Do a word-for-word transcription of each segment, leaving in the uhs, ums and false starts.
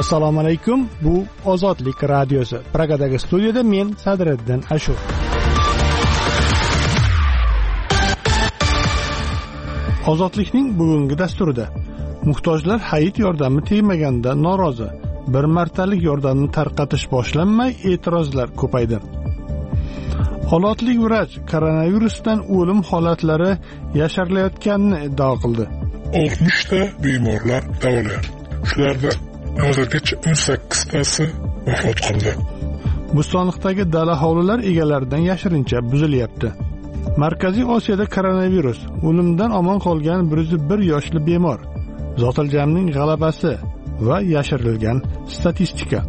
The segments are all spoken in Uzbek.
Assalomu alaykum. Bu Ozodlik radiosi. Pragadagi studiyada men Sadriddin Ashur. Ozodlikning bugungi dasturida muhtojlar hayit yordami tegmaganda norozi. Bir martalik yordamni tarqatish boshlanmay e'tirozlar ko'paydi. Olotlik vrach koronavirusdan o'lim holatlari yashirilayotganini iddao qildi. oltmish ta bemorlar davolanadi. Shularda hozirgacha o'n sakkiztasi vafot qildi. Bo'stonliqdagi dala hovlilar egalaridan yashirincha buzilyapti. Markaziy Osiyoda koronavirus, o'limdan omon qolgan bir yuz bir yoshli bemor, Zotiljamning g'alabasi va yashirilgan statistika.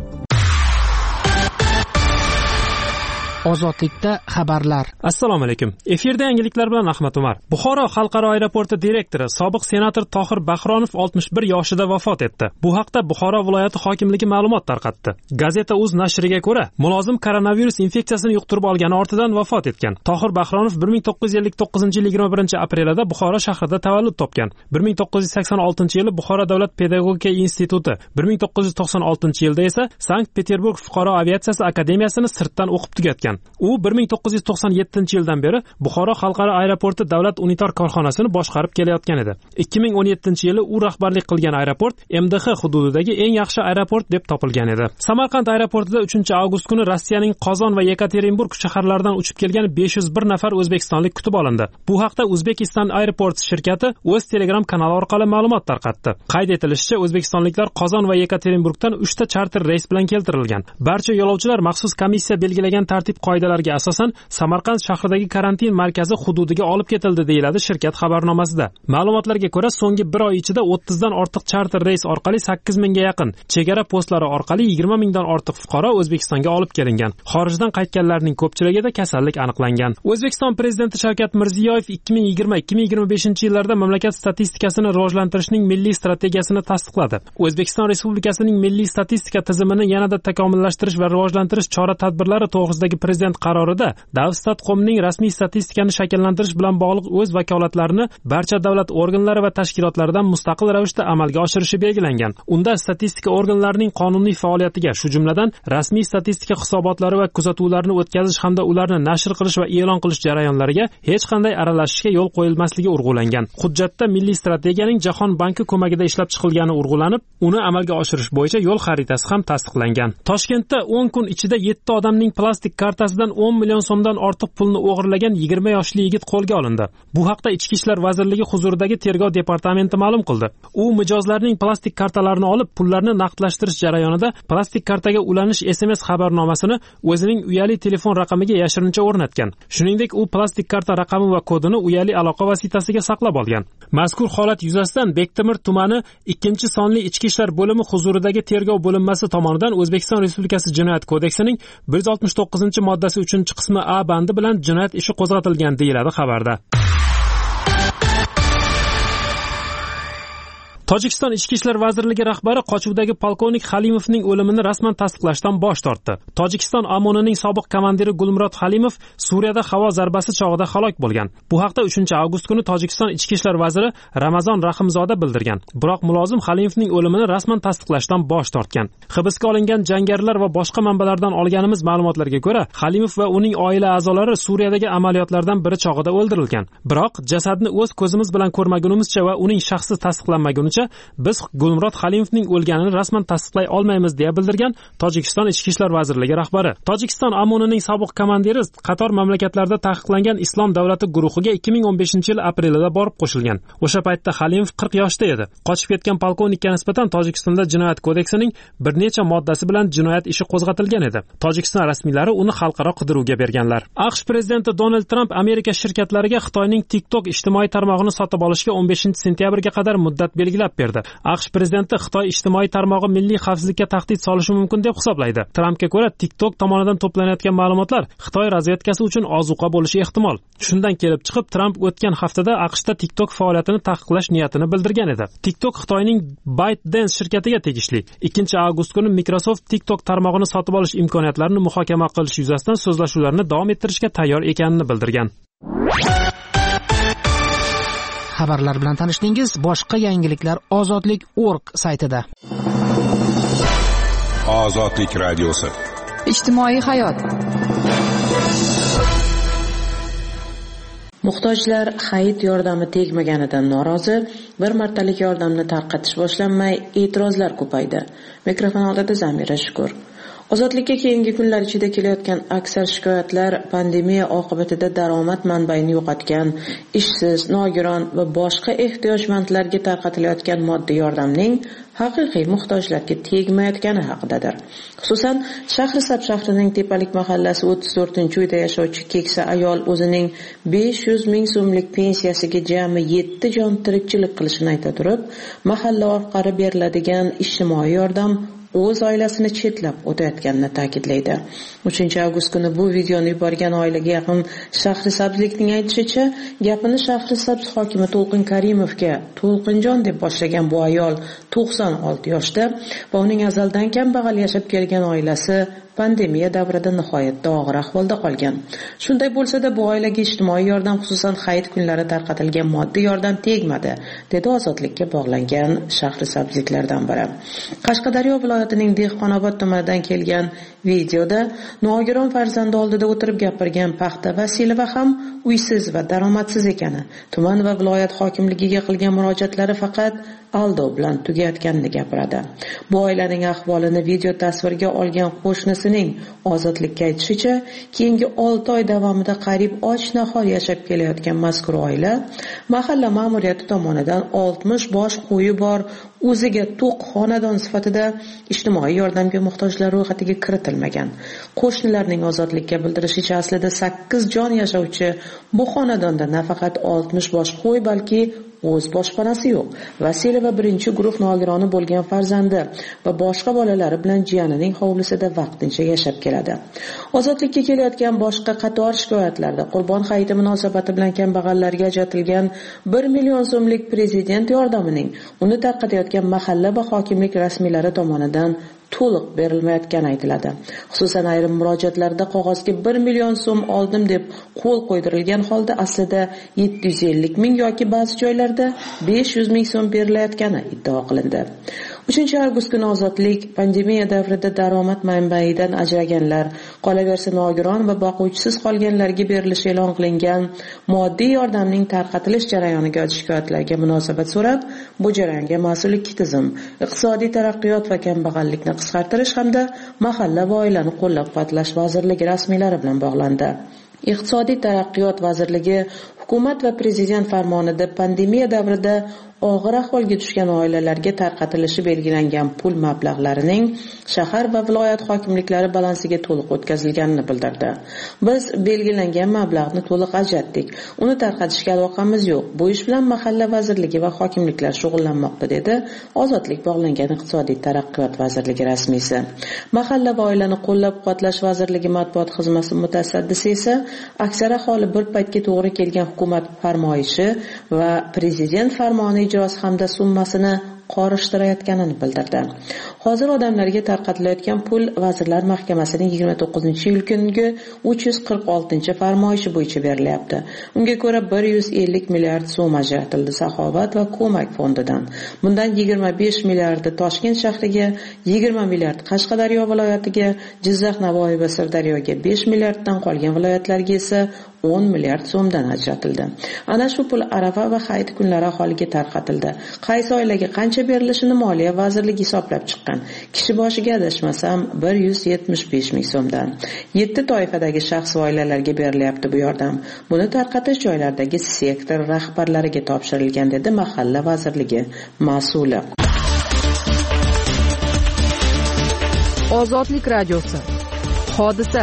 Ozodlikda xabarlar. Assalomu alaykum. Efirda yangiliklar bilan Ahmad Umar. Buxoro xalqaro aeroporti direktori, sobiq senator Tohir Bahronov oltmish bir yoshida vafot etdi. Bu haqda Buxoro viloyati hokimligi ma'lumot tarqatdi. Gazeta uz nashriga ko'ra, mulozim koronavirus infeksiyasini yuqtirib olgani ortidan vafot etgan. Tohir Bahronov bir ming to'qqiz yuz ellik to'qqizinchi yil yigirma birinchi aprelda Buxoro shahrida tavallud topgan. bir ming to'qqiz yuz sakson oltinchi yili Buxoro davlat pedagogika instituti, bir ming to'qqiz yuz to'qson oltinchi yilda esa Sankt-Peterburg fuqaro aviatsiyasi akademiyasini sirtdan o'qib tugatgan. U bir ming to'qqiz yuz to'qson yettinchi yildan beri Buxoro xalqaro aeroporti davlat unitar korxonasini boshqarib kelayotgan edi. ikki ming o'n yettinchi yili u rahbarlik qilgan aeroport M D X hududidagi eng yaxshi aeroport deb topilgan edi. Samarqand aeroportida uchinchi avgust kuni Rossiyaning Qozon va Yekaterinburg shaharlaridan uchib kelgan besh yuz bir nafar o'zbekistonlik kutib olindi. Bu haqda Uzbekistan Airports shirkati o'z Telegram kanali orqali ma'lumot tarqatdi. Qayd etilishicha, o'zbekistonliklar Qozon va Yekaterinburgdan uchta charter reys bilan keltirilgan. Barcha yo'lovchilar maxsus komissiya belgilagan tartib qoidalariga asosan Samarqand shahridagi karantin markazi hududiga olib ketildi, deyiladi shirkat xabarnomasida. Ma'lumotlarga ko'ra, so'nggi bir oy ichida o'ttizdan ortiq charter reys orqali sakkiz mingga yaqin, chegara postlari orqali yigirma mingdan ortiq fuqaro O'zbekistonga olib kelingan. Xorijdan qaytganlarning ko'pchiligida kasallik aniqlangan. O'zbekiston prezidenti Shavkat Mirziyoyev ikki ming yigirma ikki ming yigirma beshinchi yillarda mamlakat statistikasini rivojlantirishning milliy strategiyasini tasdiqladi. O'zbekiston Respublikasining milliy statistika tizimini yanada takomillashtirish va rivojlantirish chora-tadbirlari to'g'risidagi prezident qarorida Davstatqomning rasmiy statistikani shakllantirish bilan bog'liq o'z vakolatlarini barcha davlat organlari va tashkilotlaridan mustaqil ravishda amalga oshirishi belgilangan. Unda statistika organlarining qonuniy faoliyatiga, shu jumladan rasmiy statistika hisobotlari va kuzatuvlarni o'tkazish hamda ularni nashr qilish va e'lon qilish jarayonlariga hech qanday aralashishga yo'l qo'yilmasligi urg'ulangan. Hujjatda milliy strategiyaning Jahon banki ko'magida ishlab chiqilgani urg'ulanib, uni amalga oshirish bo'yicha yo'l xaritasi ham tasdiqlangan. Toshkentda o'n kun ichida yetti odamning plastik kartasidan o'n million so'mdan ortiq pulni o'g'irlagan yigirma yoshli yigit qo'lga olindi. Bu haqda Ichki ishlar vazirligi huzuridagi tergov departamenti ma'lum qildi. U mijozlarning plastik kartalarini olib, pullarni naqdlashtirish jarayonida plastik kartaga ulanish S M S xabarnomasini o'zining uyali telefon raqamiga yashirincha o'rnatgan. Shuningdek, u plastik karta raqami va kodini uyali aloqa vositasiga saqlab olgan. Mazkur holat yuzasidan Bektemir tumani ikkinchi sonli Ichki ishlar bo'limi huzuridagi tergov bo'linmasi tomonidan O'zbekiston Respublikasi Jinoyat kodeksining bir yuz oltmish to'qqizinchi moddasi uchinchi qismi A bandi bilan jinoyat ishi qo'zg'atilgan, deyiladi xabarda. Tojikiston Ichki ishlar vazirligi rahbari qochuvdagi polkovnik Halimovning o'limini rasman tasdiqlashdan bosh tortdi. Tojikiston Amonining sobiq komandiri Gulmurod Halimov Suriyada havo zarbasi chog'ida halok bo'lgan. Bu haqda uchinchi avgust kuni Tojikiston Ichki ishlar vaziri Ramazon Rahimzoda bildirgan. Biroq mulozim Halimovning o'limini rasman tasdiqlashdan bosh tortgan. Hibsga olingan jangarilar va boshqa manbalardan olganimiz ma'lumotlarga ko'ra, Halimov va uning oila a'zolari Suriyadagi amaliyotlardan biri chog'ida o'ldirilgan. Biroq jasadni o'z ko'zimiz bilan ko'rmagunimizcha va uning shaxsi tasdiqlanmagunicha biz Gulmurod Halimovning o'lganini rasman tasdiqlay olmaymiz, deya bildirgan Tojikiston Ichki ishlar vazirligi rahbari. Tojikiston Amonining sobiq komandiri qator mamlakatlarda taqiqlangan Islom davlati guruhiga ikki ming o'n beshinchi yil aprelida borib qo'shilgan. O'sha paytda Halimov qirq yoshda edi. Qochib ketgan polkovnikka nisbatan Tojikistonda Jinoyat kodeksining bir necha moddasi bilan jinoyat ishi qo'zg'atilgan edi. Tojikiston rasmiylari uni xalqaro qidiruvga berganlar. AQSh prezidenti Donald Trump Amerika shirkatlariga Xitoyning TikTok ijtimoiy tarmog'ini sotib olishga o'n beshinchi sentyabrga qadar muddat belgilab berdi. AQSh prezidenti Xitoy ijtimoiy tarmog'i milliy xavfsizlikka tahdid solishi mumkin deb hisoblaydi. Trumpga ko'ra, TikTok tomonidan to'planayotgan ma'lumotlar Xitoy razvedkasi uchun ozuqa bo'lishi ehtimol. Shundan kelib chiqib, Trump o'tgan haftada AQShda TikTok faoliyatini taqiqlash niyatini bildirgan edi. TikTok Xitoyning ByteDance shirkatiga tegishli. ikkinchi avgust kuni Microsoft TikTok tarmog'ini sotib olish imkoniyatlarini muhokama qilish yuzasidan so'zlashuvlarni davom ettirishga tayyor ekanini bildirgan. Xabarlar bilan tanishdingiz. Boshqa yangiliklar ozodlik точка org saytida. Ozodlik radiosi. Ijtimoiy hayot. Muhtojlar hayit yordami tegmaganidan norozi, bir martalik yordamni tarqatish boshlanmay, e'tirozlar ko'paydi. Mikrofon oldida Zamira Shukur. Ozodlikka keyingi kunlar ichida kelayotgan aksar shikoyatlar pandemiya oqibatida daromad manbaini yo'qotgan, ishsiz, nogiron va boshqa ehtiyojmandlarga tarqatilayotgan moddiy yordamning haqiqiy muhtojlarga tegmayotgani haqidadir. Xususan, Shahrisabz shahrining Tepalik mahallasi o'ttiz to'rtinchi uyda yashovchi keksa ayol o'zining besh yuz ming so'mlik pensiyasiga jami yetti jon tirikchilik qilishini ayta turib, mahalla orqali beriladigan ijtimoiy yordam o'z oilasini chetlab o'tayotganini ta'kidlaydi. uchinchi avgust kuni bu videoni yuborgan oilaga yaqin Shahrisabzlikning aytishicha, gapini Shahrisabz hokimi To'lqin Karimovga To'lqinjon deb boshlagan bu ayol to'qson olti yoshda va uning azaldan kambag'al yashab kelgan oilasi pandemiya davrida nihoyatda og'ir ahvolda qolgan. Shunday bo'lsa-da, bu oilaga ijtimoiy yordam, xususan hayit kunlari tarqatilgan moddiy yordam tegmadi, dedi ozodlikka bog'langan Shahrisabzliklardan biri. Qashqadaryo viloyatining Dehqonobod tumanidan kelgan videoda nogiron farzandi oldida o'tirib gapirgan Paxta Vasilova ham uysiz va daromadsiz ekani, tuman va viloyat hokimligiga qilgan murojaatlari faqat aldov bilan tugayotganini gapiradi. Bu oilaning ahvolini video tasvirga olgan qo'shnisining ozodlikka aytishicha, keyingi olti oy davomida qariyb och-nahor yashab kelayotgan mazkur oila mahalla ma'muriyati tomonidan oltmish bosh qo'yi bor o'ziga to'q xonadon sifatida ijtimoiy yordamga muhtojlar ro'yxatiga kiritilmagan. Qo'shnilarning ozodlikka bildirishicha, aslida sakkiz jon yashovchi bu xonadonda nafaqat oltmish bosh qo'y, balki o'z boshpanasi yo'q. Vasilova birinchi guruh nogironi bo'lgan farzandi va boshqa bolalari bilan jiyanining hovlisida vaqtincha yashab keladi. Ozodlikka kelayotgan boshqa qator shikoyatlarda Qurbon hayiti munosabati bilan kambag'allarga ajratilgan bir million so'mlik prezident yordamining uni tarqatayotgan mahalla va hokimlik rasmiylari tomonidan to'liq berilmayotgani aytiladi. Xususan, ayrim murojaatlarda qog'ozga bir million so'm oldim deb qo'l qo'ydirilgan holda aslida yetti yuz ellik ming yoki ba'zi joylarda besh yuz ming so'm berilayotgani iddao qilindi. uchinchi avgust kuni Ozodlik pandemiya davrida daromad manbaidan ajraganlar, qolaversa nogiron va boquvchisiz qolganlarga berilishi e'lon qilingan moddiy yordamning tarqatilish jarayoniga oid shikoyatlarga munosabat so'rab, bu jarayonga mas'ul ikki tizim, iqtisodiy taraqqiyot va kambag'allikni qisqartirish hamda mahalla va oilani qo'llab-quvvatlash vazirligi rasmiylari bilan bog'landi. Iqtisodiy taraqqiyot vazirligi hukumat va prezident farmonida pandemiya davrida og'ir ahvolga tushgan oilalarga tarqatilishi belgilangan pul mablag'larining shahar va viloyat hokimliklari balansiga to'liq o'tkazilganini bildirdi. Biz belgilangan mablag'ni to'liq ajratdik. Uni tarqatishga aloqamiz yo'q. Bu ish bilan mahalla vazirligi va hokimliklar shug'ullanmoqda, dedi Ozodlik bog'langan iqtisodiy taraqqiyot vazirligi rasmiysi. Mahalla va oilani qo'llab-quvvatlash vazirligi matbuot xizmati mutasaddisi esa aksar aholi bir paytga to'g'ri kelgan hukumat farmoyishi va prezident farmoni ijrosi hamda summasini qorishtirayotganini bildirdi. Hozir odamlarga tarqatilayotgan pul Vazirlar Mahkamasining yigirma to'qqizinchi iyul kungi uch yuz qirq oltinchi farmoyishi bo'yicha berilyapti. Unga ko'ra bir yuz ellik milliard so'm ajratildi Saxovat va Ko'mak fondidan. Bundan yigirma besh milliardi Toshkent shahriga, yigirma milliard Qashqadaryo viloyatiga, Jizzax, Navoiy va Sirdaryoga, besh milliarddan qolgan viloyatlarga esa o'n milliard so'mdan ajratildi. Ana shu pul Arafa va hayit kunlari aholiga tarqatildi. Qaysi oilaga qancha berilishini Moliya vazirligi hisoblab chiqqan. Kishi boshiga adashmasam bir yuz yetmish besh ming so'mdan. yetti toifadagi shaxs va oilalarga berilyapti bu yordam. Buni tarqatish joylardagi sektor rahbarlariga topshirilgan, dedi mahalla vazirligi mas'uli. Ozodlik radiosi. Hodisa.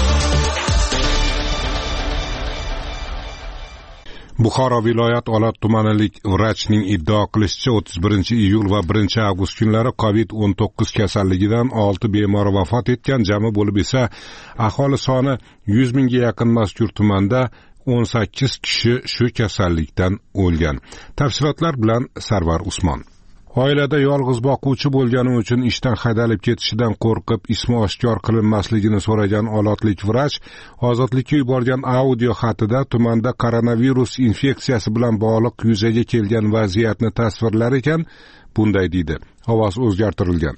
Buxoro viloyat Olot tumanilik vrachning iddao qilishicha o'ttiz birinchi iyul va birinchi avgust kunlari covid o'n to'qqiz kasalligidan olti bemor vafot etgan. Jami bo'lib esa aholi soni yuz mingga yaqin mazkur tumanda o'n sakkiz kishi shu kasallikdan o'lgan. Tafsilotlar bilan Sarvar Usmon. Oilada yolg'iz boquvchi bo'lgani uchun ishdan haydalib ketishidan qo'rqib ismi oshkor qilinmasligini so'ragan olotlik vrach Ozodlikka yuborgan audio xatida tumanda koronavirus infeksiyasi bilan bog'liq yuzaga kelgan vaziyatni tasvirlar ekan, bunday deydi. Ovoz o'zgartirilgan.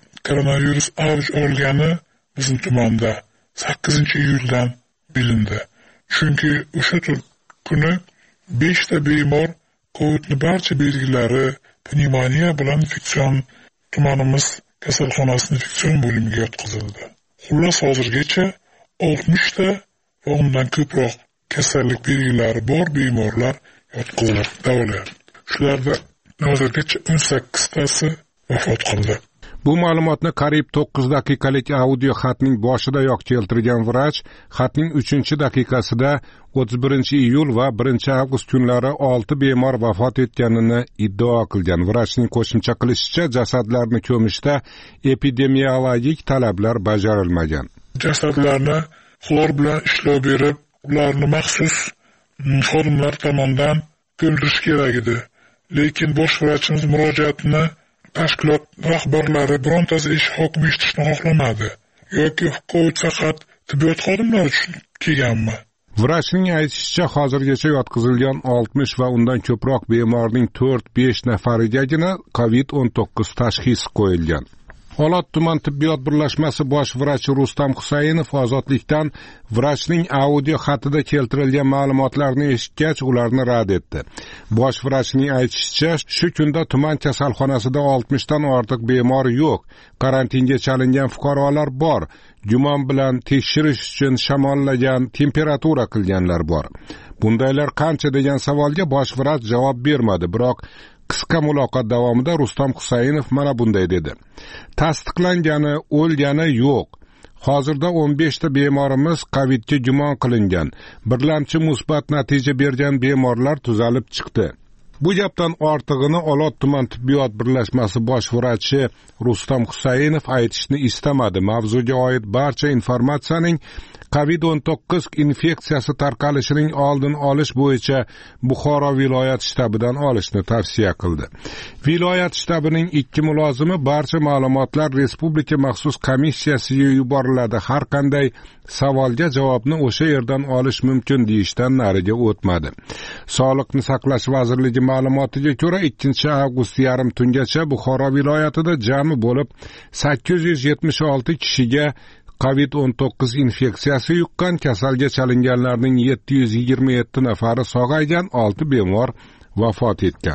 koronavirus avj olgani bizim tumanda sakkizinchi iyuldan bilindi. Chunki o'sha kuni beshta bemor Covid'ni barcha belgilari pnevmoniya bilan infeksion tumanimiz kasalxonasining infeksion bo'limiga yotqizildi. Xullas hozirgacha oltmishta va undan ko'proq kasallik belgilari bor bemorlar yotqizilib davolanadi. Shularda hozirgacha o'n sakkiztasi vafot qildi. Bu ma'lumotni qariyb to'qqiz daqiqalik audio xatning boshidayoq keltirgan vrach, xatning uchinchi daqiqasida o'ttiz birinchi iyul va birinchi avgust kunlari olti bemor vafot etganini iddao qilgan. Vrachning qo'shimcha qilishicha, jasadlarni ko'mishda epidemiologik talablar bajarilmagan. Jasadlarni xlor bilan ishlov berib, ularni maxsus xodimlar tomonidan ko'mdirish kerak edi. Lekin bosh vrachimiz murojaatini tashkilot rahbarlari birontasi ish hokimi eshitishni xohlamadi. Yoki Covid faqat tibbiyot xodimlari uchun kelganmi? Vrachning aytishicha, hozirgacha yotqizilgan oltmish va undan ko'proq bemorning to'rt besh nafarigagina Covid o'n to'qqiz tashxisi qo'yilgan. Olot tuman tibbiyot birlashmasi bosh vrachi Rustam Husaynov ozodlikdan vrachning audio xatida keltirilgan ma'lumotlarni eshitgach, ularni rad etdi. Bosh vrachning aytishicha, shu kunda tuman kasalxonasida oltmishdan ortiq bemor yo'q, karantinga chalingan fuqarolar bor, gumon bilan tekshirish uchun shamollagan, temperatura qilganlar bor. Bundaylar qancha degan savolga bosh vrach javob bermadi, biroq qisqa muloqot davomida Rustam Husaynov mana bunday dedi. Tasdiqlangani, o'lgani yo'q. Hozirda o'n beshta bemorimiz Covidga gumon qilingan. Birlamchi musbat natija bergan bemorlar tuzalib chiqdi. Bu gapdan ortig'ini Olot tuman tibbiyot birlashmasi bosh vrachi Rustam Husaynov aytishni istamadi. Mavzuga oid barcha informatsiyaning Covid o'n to'qqiz infeksiyasi tarqalishining oldini olish bo'yicha Buxoro viloyat shtabidan olishni tavsiya qildi. Viloyat shtabining ikki mulozimi barcha ma'lumotlar respublika maxsus komissiyasiga yuboriladi. Har qanday savolga javobni o'sha yerdan olish mumkin deyishdan nariga o'tmadi. Sog'liqni saqlash vazirligi ma'lumotiga ko'ra, ikkinchi avgust yarim tungacha Buxoro viloyatida jami bo'lib sakkiz yuz yetmish olti kishiga Covid o'n to'qqiz infeksiyasi yuqqan, kasalga chalinganlarning yetti yuz yigirma yetti nafari sog'aygan, olti bemor vafot etgan.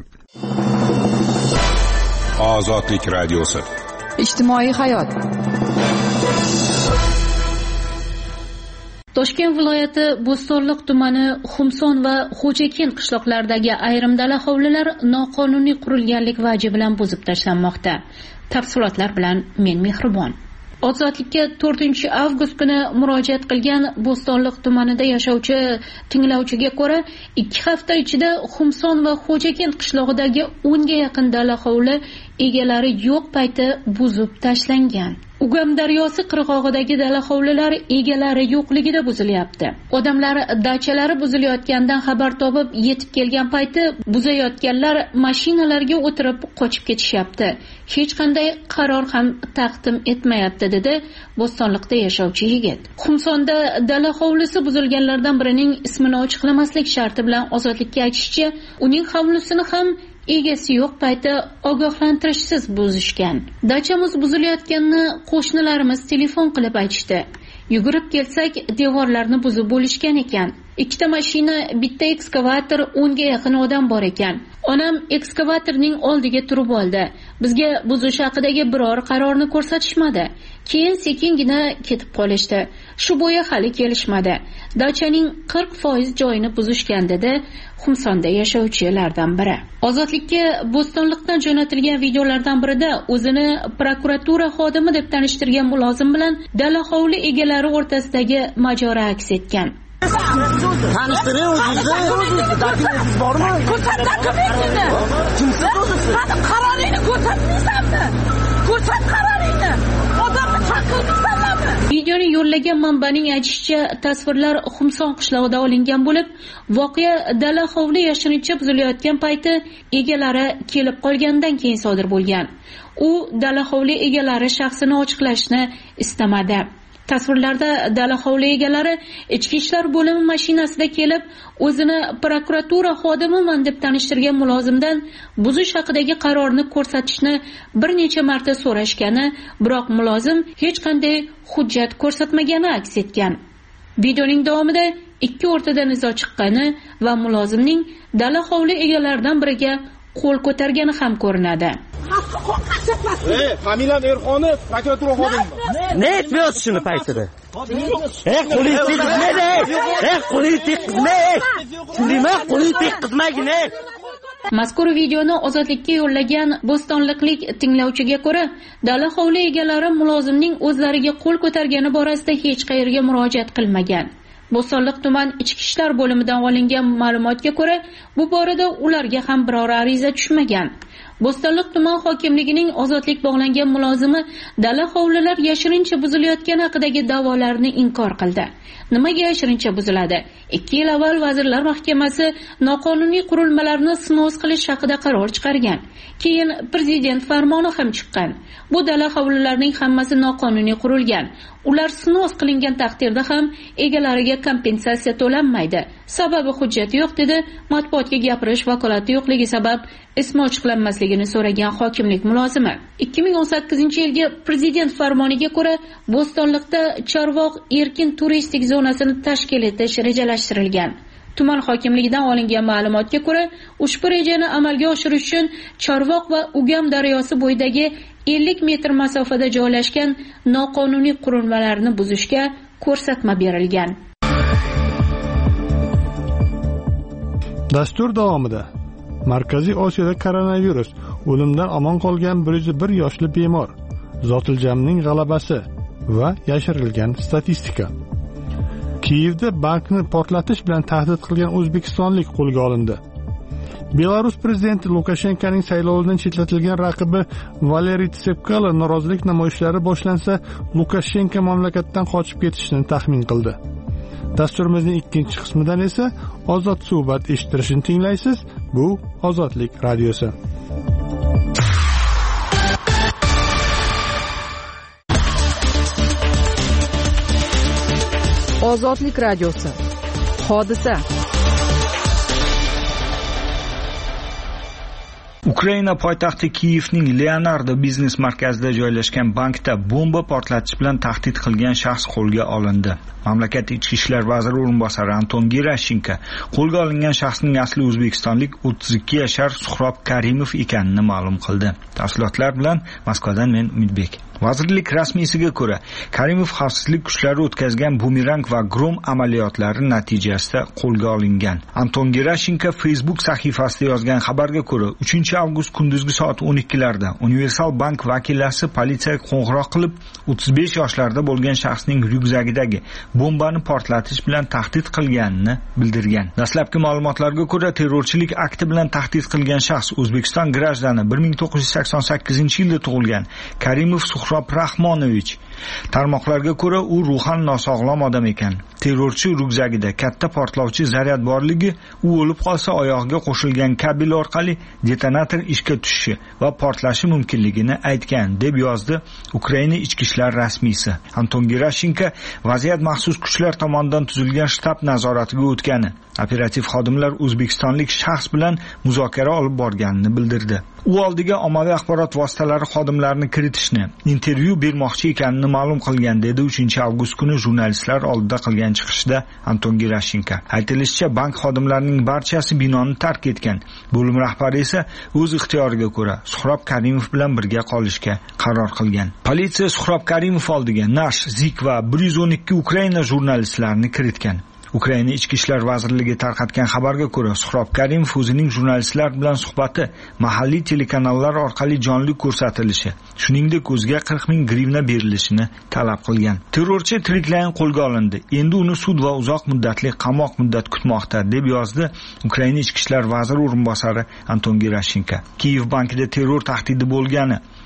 Ozodlik radiosi. Ijtimoiy hayot. Toshkent viloyati Bo'stonliq tumani Xumson va Xo'jakin qishloqlaridagi ayrim dala hovlilar noqonuniy qurilganlik vaji bilan buzib tashlanmoqda. Tafsilotlar bilan men Mehribon. Ozodlikka to'rtinchi avgust kuni murojaat qilgan Bo'stonliq tumanida yashovchi tinglovchiga ko'ra, ikki hafta ichida Xumson va Xo'jakin qishlog'idagi o'nga yaqin dala hovli egalari yo'q payti buzib tashlangan. Ugam daryosi qirg'og'idagi dala hovlilar egalari yo'qligida buzilyapti. Odamlar dachalari buzilayotgandan xabar topib yetib kelgan payti buzayotganlar mashinalarga o'tirib qochib ketishyapti. Hech qanday qaror ham taqdim etmayapti, dedi Bo'stonliqda yashovchi yigit. Xumsonda dala hovlisi buzilganlardan birining ismini ochiqlamaslik sharti bilan ozodlikka aytishicha, uning hovlisini ham egasi yo'q payti ogohlantirishsiz buzishgan. Dachamiz buzilayotganini qo'shnilarimiz telefon qilib aytishdi. Yugurib kelsak, devorlarni buzib bo'lishgan ekan. Ikkita mashina, bitta ekskavator, o'nga yaqin odam bor ekan. Onam ekskavatorning oldiga turib oldi. Bizga buzish haqidagi biror qarorni ko'rsatishmadi. Keyin sekingina ketib qolishdi. Shu bo'yi hali kelishmadi. Dachaning qirq foiz joyini buzishgan, dedi Xumsonda yashovchilardan biri. Ozodlikka Bo'stonliqdan jo'natilgan videolardan birida o'zini prokuratura xodimi deb tanishtirgan mulozim bilan dala hovli egalari o'rtasidagi mojaro aks etgan. Tanishtiring o'zingizni. Dokumentingiz bormi? Ko'rsat dokumentingni. Kimsiz o'zingiz? Qani qaroringni ko'rsatmaysanmi? Ko'rsat qaroringni. Odamni chaqirmaysanmi? Videoni yo'llagan manbaning aytishicha, tasvirlar Xumson qishlog'ida olingan bo'lib, voqea dala hovli yashirincha buzilayotgan payti egalari kelib qolgandan keyin sodir bo'lgan. U dala hovli egalari shaxsini ochiqlashni istamadi. Tasvirlarda dala hovli egalari ichki ishlar bo'limi mashinasida kelib, o'zini prokuratura xodimiman deb tanishtirgan mulozimdan buzish haqidagi qarorni ko'rsatishni bir necha marta so'rashgani, biroq mulozim hech qanday hujjat ko'rsatmagani aks etgan. Videoning davomida ikki o'rtada nizo chiqqani va mulozimning dala hovli egalaridan biriga qo'l ko'targani ham ko'rinadi. Ey, familiyam Erxonov, prokuratura xodimi. Ne etmiyorsun shuni paytida? Ey, qo'lingiz tegizmaydi. Ey, qo'lingiz tegizmaydi. Nima qo'lingiz tegizmaygin? Mazkur videoni ozodlikka yo'llagan bo'stonliqlik tinglovchiga ko'ra, dala hovli egalari mulozimning o'zlariga qo'l ko'targani borasida hech qayerga murojaat qilmagan. Bo'stonliq tuman ichki ishlar bo'limidan olingan ma'lumotga ko'ra, bu borada ularga ham biror ariza tushmagan. Bo'stonliq tuman hokimligining ozodlik bog'langan mulozimi dala hovlilar yashirincha buzilayotgani haqidagi da'volarni inkor qildi. Nimaga yashirincha buziladi? ikki yil avval Vazirlar Mahkamasi noqonuniy qurilmalarni sinov qilish haqida qaror chiqargan. Keyin prezident farmoni ham chiqqan. Bu dala hovlilarning hammasi noqonuniy qurilgan. Ular sinov qilingan taqdirda ham egalariga kompensatsiya to'lanmaydi. Sababi hujjati yo'q dedi. Matbuotga gapirish vakolati yo'qligi sabab ismi ochiqlanmasligini so'ragan hokimlik mulozimi. ikki ming o'n sakkizinchi yilgi prezident farmoniga ko'ra, Bo'stonliqda Chorvoq erkin turistik zonasini tashkil etish rejalashtirilgan. Tuman hokimligidan olingan ma'lumotga ko'ra, ushbu rejani amalga oshirish uchun Chorvoq va Ugam daryosi bo'yidagi ellik metr masofada joylashgan noqonuniy qurilmalarni buzishga ko'rsatma berilgan. Dastur davomida Markaziy Osiyoda koronavirus, o'limdan omon qolgan bir yuz bir yoshli bemor, Zotiljamning g'alabasi va yashirilgan statistika. Kiyevda bankni portlatish bilan tahdid qilgan o'zbekistonlik qo'lga olindi. Belarus prezidenti Lukashenkoning saylovidan chetlatilgan raqibi Valeriy Tsepkalo norozilik namoyishlari boshlansa, Lukashenko mamlakatdan qochib ketishini taxmin qildi. Dasturimizning ikkinchi qismidan esa ozod suhbat eshittirishni tinglaysiz. Bu Ozodlik radiosi. Ozodlik radiosi. Hodisa. Ukraina poytaxti Kiyevning Leonardo biznes markazida joylashgan bankda bomba portlatish bilan tahdid qilgan shaxs qo'lga olindi. Mamlakat ichki ishlar vaziri o'rinbosari Anton Gerashenko qo'lga olingan shaxsning asli o'zbekistonlik o'ttiz ikki yashar Suhrob Karimov ekanini ma'lum qildi. Tafsilotlar bilan Moskvadan men Umidbek. Vazirlik rasmiysiga ko'ra, Karimov xavfsizlik kuchlari o'tkazgan bumerang va grom amaliyotlari natijasida qo'lga olingan. Anton Gerashenko Facebook sahifasida yozgan xabarga ko'ra, uchinchi avgust kunduzgi soat o'n ikkilarda Universal Bank vakillasi politsiyaga qo'ng'iroq qilib, o'ttiz besh yoshlarda bo'lgan shaxsning ryukzagidagi bombani portlatish bilan tahdid qilganini bildirgan. Dastlabki ma'lumotlarga ko'ra, terrorchilik akti bilan tahdid qilgan shaxs O'zbekiston grajdani bir ming to'qqiz yuz sakson sakkizinchi yilda tug'ilgan Karimov Suhrob Rahmonovich. Tarmoqlarga ko'ra, u ruhan nosog'lom odam ekan. Terrorchi ryukzagida katta portlovchi zaryad borligi, u o'lib qolsa oyog'iga qo'shilgan kabel orqali detonator ishga tushishi va portlashi mumkinligini aytgan, deb yozdi Ukraina ichki ishlar rasmiysi. Anton Gerashenko vaziyat maxsus kuchlar tomonidan tuzilgan shtab nazoratiga o'tgani, operativ xodimlar o'zbekistonlik shaxs bilan muzokara olib borganini bildirdi. U oldiga ommaviy axborot vositalari xodimlarini kiritishni, intervyu bermoqchi ekanini ma'lum qilgan, dedi uchinchi avgust kuni jurnalistlar oldida qilgan chiqishda Anton Gerashenko. Aytilishicha, bank xodimlarining barchasi binoni tark etgan. Bo'lim rahbari esa o'z ixtiyoriga ko'ra Suhrob Karimov bilan birga qolishga qaror qilgan. Politsiya Suhrob Karimov oldiga Nash, Zik va bir yuz o'n ikki Ukraina jurnalistlarini kiritgan. Ukraina ichki ishlar vazirligi tarqatgan xabarga ko'ra, Suhrob Karimov o'zining jurnalistlar bilan suhbati mahalliy telekanallar orqali jonli ko'rsatilishi, shuningdek o'ziga qirq ming grivna berilishini talab qilgan. Terrorchi tiriklayin qo'lga olindi. Endi uni sud va uzoq muddatli qamoq muddat kutmoqda, deb yozdi Ukraina ichki ishlar vaziri o'rinbosari Anton Gerashenko. Kiyev bankida terror tahdidi bo'lgani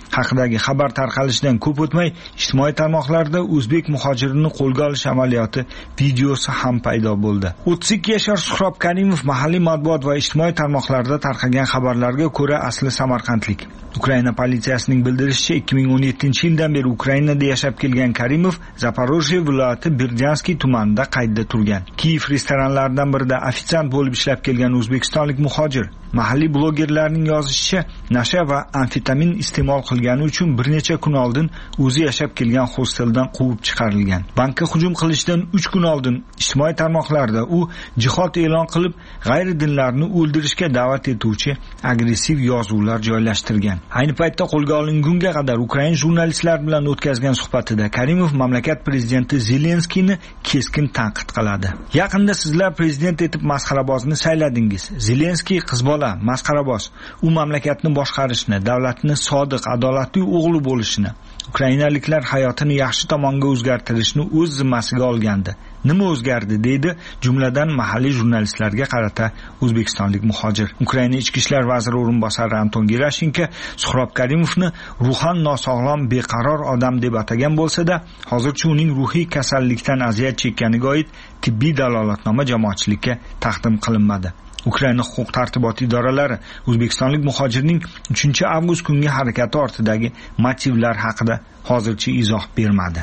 haqidagi xabar tarqalishidan ko'p o'tmay ijtimoiy tarmoqlarda o'zbek muhojirini qo'lga olish amaliyoti videosi ham paydo bo'ldi. o'ttiz ikki yashar Suhrob Karimov mahalliy matbuot va ijtimoiy tarmoqlarda tarqalgan xabarlarga ko'ra asli samarqandlik. Ukraina politsiyasining bildirishicha ikki ming o'n yettinchi yildan beri Ukrainada yashab kelgan Karimov Zaporojye viloyati Berdianskiy tumanida qaydda turgan. Kiyev restoranlaridan birida ofitsiant bo'lib ishlab kelgan o'zbekistonlik muhojir mahalliy blogerlarning yozishicha nasha va amfetamin iste'mol qilgani uchun bir necha kun oldin o'zi yashab kelgan hosteldan quvib chiqarilgan. Bankka hujum qilishdan uch kun oldin ijtimoiy tarmoqlarda u jihod e'lon qilib, g'ayridinlarni o'ldirishga da'vat etuvchi agressiv yozuvlar joylashtirgan. Ayni paytda qo'lga olingunga qadar Ukraina jurnalistlar bilan o'tkazgan suhbatida Karimov mamlakat prezidenti Zelenskiyni keskin tanqid qiladi. Yaqinda sizlar prezident etib masxarabozni sayladingiz. Zelenskiy qizbola, masxaraboz. U mamlakatni boshqarishni, davlatni sodiq, adolatli o'g'li bo'lishini, ukrainaliklar hayotini yaxshi tomonga o'zgartirishni o'z zimmasiga olgandi. Nima o'zgardi deydi, jumladan mahalliy jurnalistlarga qarata o'zbekistonlik muhojir. Ukraina ichki ishlar vaziri o'rinbosari Anton Gerashenko Suhrob Karimovni ruhan nosog'lom, beqaror odam deb atagan bo'lsa-da, hozircha uning ruhiy kasallikdan aziyat chekkaniga oid tibbiy dalolatnoma jamoatchilikka taqdim qilinmadi. Ukraina huquq tartibot idoralari o'zbekistonlik muhojirning uchinchi avgust kungi harakati ortidagi motivlar haqida hozircha izoh bermadi.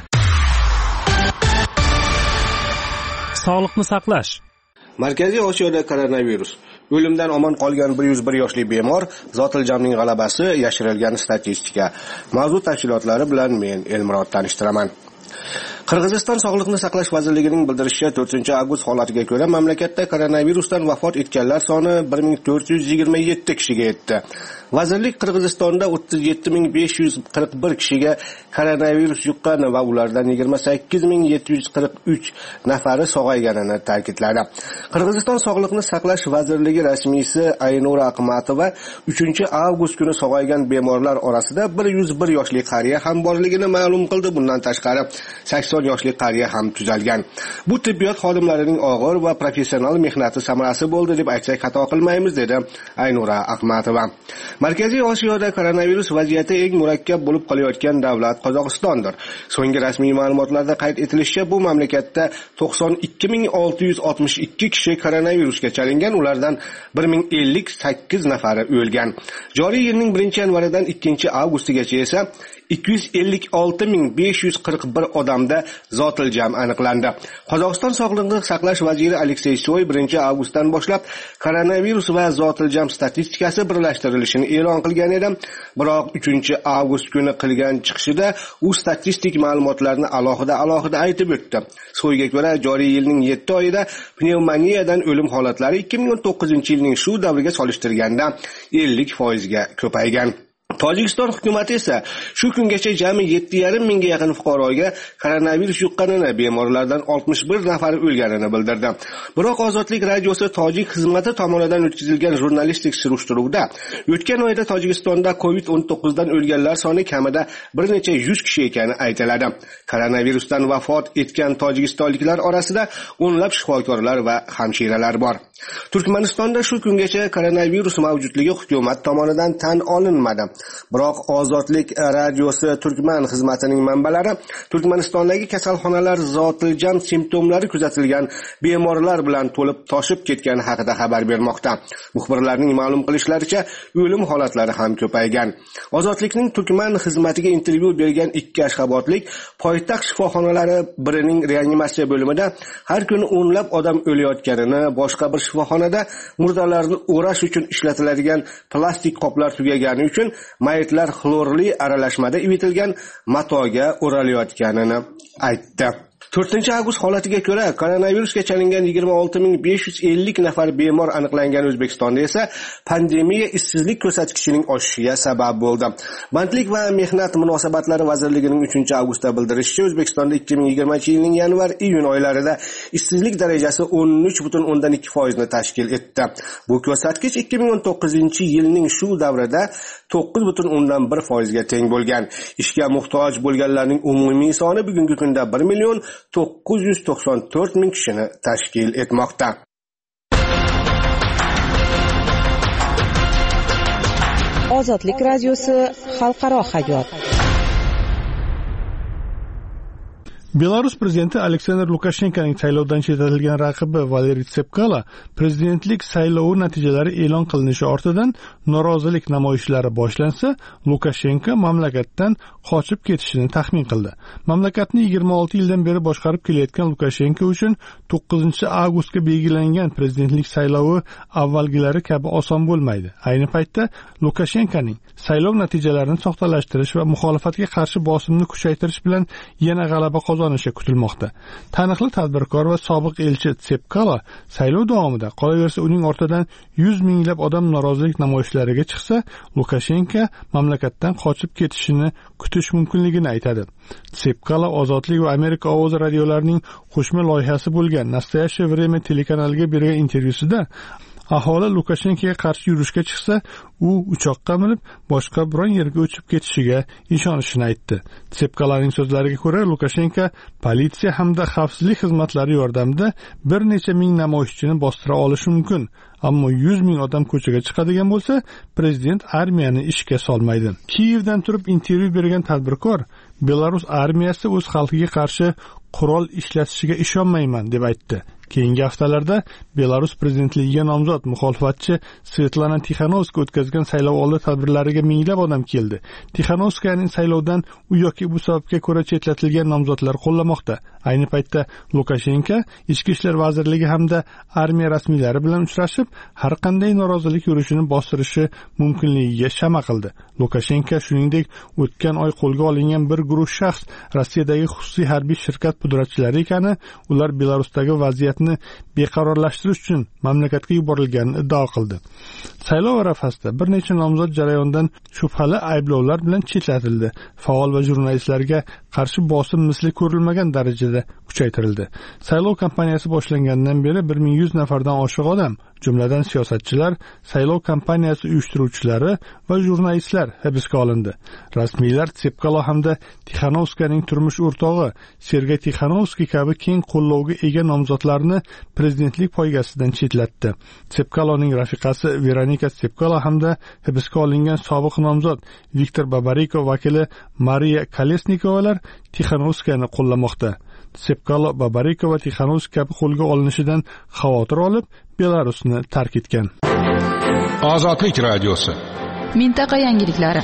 Sog'liqni saqlash. Markaziy Osiyoda koronavirus. O'limdan omon qolgan bir yuz bir yoshli bemor, Zotiljamning g'alabasi, yashirilgan statistika. Mavzu tafsilotlari bilan men Elmurod tanishtiraman. Qirg'iziston Sog'liqni saqlash vazirligining bildirishicha to'rtinchi avgust holatiga ko'ra mamlakatda koronavirusdan vafot etganlar soni bir ming to'rt yuz yigirma yetti kishiga yetdi. Vazirlik Qirg'izistonda o'ttiz yetti ming besh yuz qirq bir kishiga koronavirus yuqqan va ulardan yigirma sakkiz ming yetti yuz qirq uch nafari sog'ayganini ta'kidladi. Qirg'iziston Sog'liqni saqlash vazirligi rasmiysi Aynura Aqmatova uchinchi avgust kuni sog'aygan bemorlar orasida bir yuz bir yoshli qariya ham borligini ma'lum qildi. Bundan tashqari sakson yoshli qariya ham tuzalgan. Bu tibbiyot xodimlarining og'ir va professional mehnati samarasi bo'ldi deb aytsak xato qilmaymiz, dedi Aynura Aqmatova. Markaziy Osiyoda koronavirus vaziyati eng murakkab bo'lib qolayotgan davlat Qozog'istondir. So'nggi rasmiy ma'lumotlarda qayd etilishicha, bu mamlakatda to'qson ikki ming olti yuz oltmish ikki kishi koronavirusga chalingan, ulardan bir ming ellik sakkiz nafari o'lgan. Joriy yilning birinchi yanvaridan ikkinchi avgustigacha esa ikki yuz ellik olti ming besh yuz qirq bir odamda zotiljam aniqlandi. Qozog'iston Sog'liqni saqlash vaziri Aleksey Soy birinchi avgustdan boshlab koronavirus va zotiljam statistikasi birlashtirilishini e'lon qilgan edi. Biroq uchinchi avgust kuni qilgan chiqishida u statistik ma'lumotlarni alohida-alohida aytib o'tdi. Soyga ko'ra, joriy yilning yetti oyida pnevmoniyadan o'lim holatlari ikki ming o'n to'qqizinchi yilning shu davriga solishtirganda ellik foiz ga ko'paygan. Tojikiston hukumati esa shu kungacha jami yetti yarim mingga yaqin fuqaroga koronavirus yuqqanini, bemorlardan oltmish bir nafari o'lganini bildirdi. Biroq Ozodlik radiosi Tojik xizmati tomonidan o'tkazilgan jurnalistik surishtiruvda o'tgan oyda Tojikistonda covid o'n to'qqiz dan o'lganlar soni kamida bir necha yuz kishi ekani aytiladi. Koronavirusdan vafot etgan tojikistonliklar orasida o'nlab shifokorlar va hamshiralar bor. Turkmanistonda shu kungacha koronavirus mavjudligi hukumat tomonidan tan olinmadi. Biroq Ozodlik radiosi Turkman xizmatining manbalari Turkmanistondagi kasalxonalar zotiljam simptomlari kuzatilgan bemorlar bilan to'lib toshib ketgani haqida xabar bermoqda. Muxbirlarning ma'lum qilishlaricha, o'lim holatlari ham ko'paygan. Ozodlikning Turkman xizmatiga intervyu bergan ikki ashxobodlik poytaxt shifoxonalari birining reanimatsiya bo'limida har kuni o'nlab odam o'layotganini, boshqa bir shifoxonada murdalarni o'rash uchun ishlatiladigan plastik qoplar tugagani uchun mayitlar xlorli aralashmada ivitilgan matoga o'ralayotganini aytdi. to'rtinchi avgust holatiga ko'ra koronavirusga chalingan yigirma olti ming besh yuz ellik nafar bemor aniqlangan O'zbekistonda esa pandemiya ishsizlik ko'rsatkichining oshishiga sabab bo'ldi. Bandlik va mehnat munosabatlari vazirligining uchinchi avgustda bildirishicha, O'zbekistonda ikki ming yigirmanchi yilning yanvar-iyun oylarida ishsizlik darajasi o'n uch butun o'ndan ikki foiz ni tashkil etdi. Bu ko'rsatkich ikki ming o'n to'qqizinchi yilning shu davrida to'qqiz butun o'ndan bir foiz ga teng bo'lgan. Ishga muhtoj bo'lganlarning umumiy soni bugungi kunda bir million to'qqiz yuz to'qson to'rt ming kishini tashkil etmoqda. Ozodlik radiosi xalqaro hayot. Belarus prezidenti Aleksandr Lukashenkoning saylovdan chetlatilgan raqibi Valeriy Tsepkalo prezidentlik saylovi natijalari e'lon qilinishi ortidan norozilik namoyishlari boshlansa, Lukashenko mamlakatdan qochib ketishini taxmin qildi. Mamlakatni yigirma olti yildan beri boshqarib kelayotgan Lukashenko uchun to'qqizinchi avgustga belgilangan prezidentlik saylovi avvalgilari kabi oson bo'lmaydi. Ayni paytda Lukashenkoning saylov natijalarini soxtalashtirish va muxolifatga qarshi bosimni kuchaytirish bilan yana g'alaba qozonishi kutilmoqda. Taniqli tadbirkor va sobiq elchi Tsepkalo saylov davomida qolaversa uning ortidan yuz minglab odam norozilik namoyishlariga chiqsa, Lukashenko mamlakatdan qochib ketishini kutish mumkinligini aytadi. Tsepkalo Ozodlik va Amerika ovozi radiolarining qo'shma loyihasi bo'lgan Nastoящее время telekanaliga bergan intervyusida aholi Lukashenkoga qarshi yurishga chiqsa, u uchoqqa minib boshqa biron yerga uchib ketishiga ishonishini aytdi. Tsepkaloning so'zlariga ko'ra, Lukashenko politsiya hamda xavfsizlik xizmatlari yordamida bir necha ming namoyishchini bostira olishi mumkin. Ammo yuz ming odam ko'chaga chiqadigan bo'lsa, prezident armiyani ishga solmaydi. Kiyevdan turib intervyu bergan tadbirkor Belarus armiyasi o'z xalqiga qarshi qurol ishlatishiga ishonmayman deb aytdi. Keyingi haftalarda Belarus prezidentligiga nomzod muxolifatchi Svetlana Tixanovska o'tkazgan saylov oldi tadbirlariga minglab odam keldi. Tixanovskaning saylovdan u yoki bu sababga ko'ra chetlatilgan nomzodlar qo'llamoqda. Ayni paytda Lukashenko Ichki ishlar vazirligi hamda armiya rasmiylari bilan uchrashib, har qanday norozilik yurishini bostirishi mumkinligiga shama qildi. Lukashenko shuningdek, o'tgan oy qo'lga olingan bir guruh shaxs Rossiyadagi xususiy harbiy shirkat pudratchilari ekani, ular Belarusdagi vaziyatni beqarorlashtirish uchun mamlakatga yuborilganini iddao qildi. Saylov arafasida bir necha nomzod jarayondan shubhali ayblovlar bilan chetlatildi. Faol va jurnalistlarga qarshi bosim misli ko'rilmagan darajada kuchaytirildi. Saylov kampaniyasi boshlangandan beri bir ming yuz nafardan oshiq odam, jumladan siyosatchilar, saylov kampaniyasi uyushtiruvchilari va jurnalistlar hibsga olindi. Rasmiylar Tsepkalo hamda Tixanovskaning turmush o'rtog'i Sergey Tixanovskiy kabi keng qo'llovga ega nomzodlarni prezidentlik poygasidan chetlatdi. Tsepkaloning rafiqasi Veronika Tsepkalo hamda hibsga olingan sobiq nomzod Viktor Babariko vakili Mariya Kolesnikovalar Tixanovskani qo'llamoqda. Tsepkalo Babariko va Tixanovskiy qo'lga olinishidan xavotir olib, Belarusni tark etgan. Ozodlik radiosi. Mintaqa yangiliklari.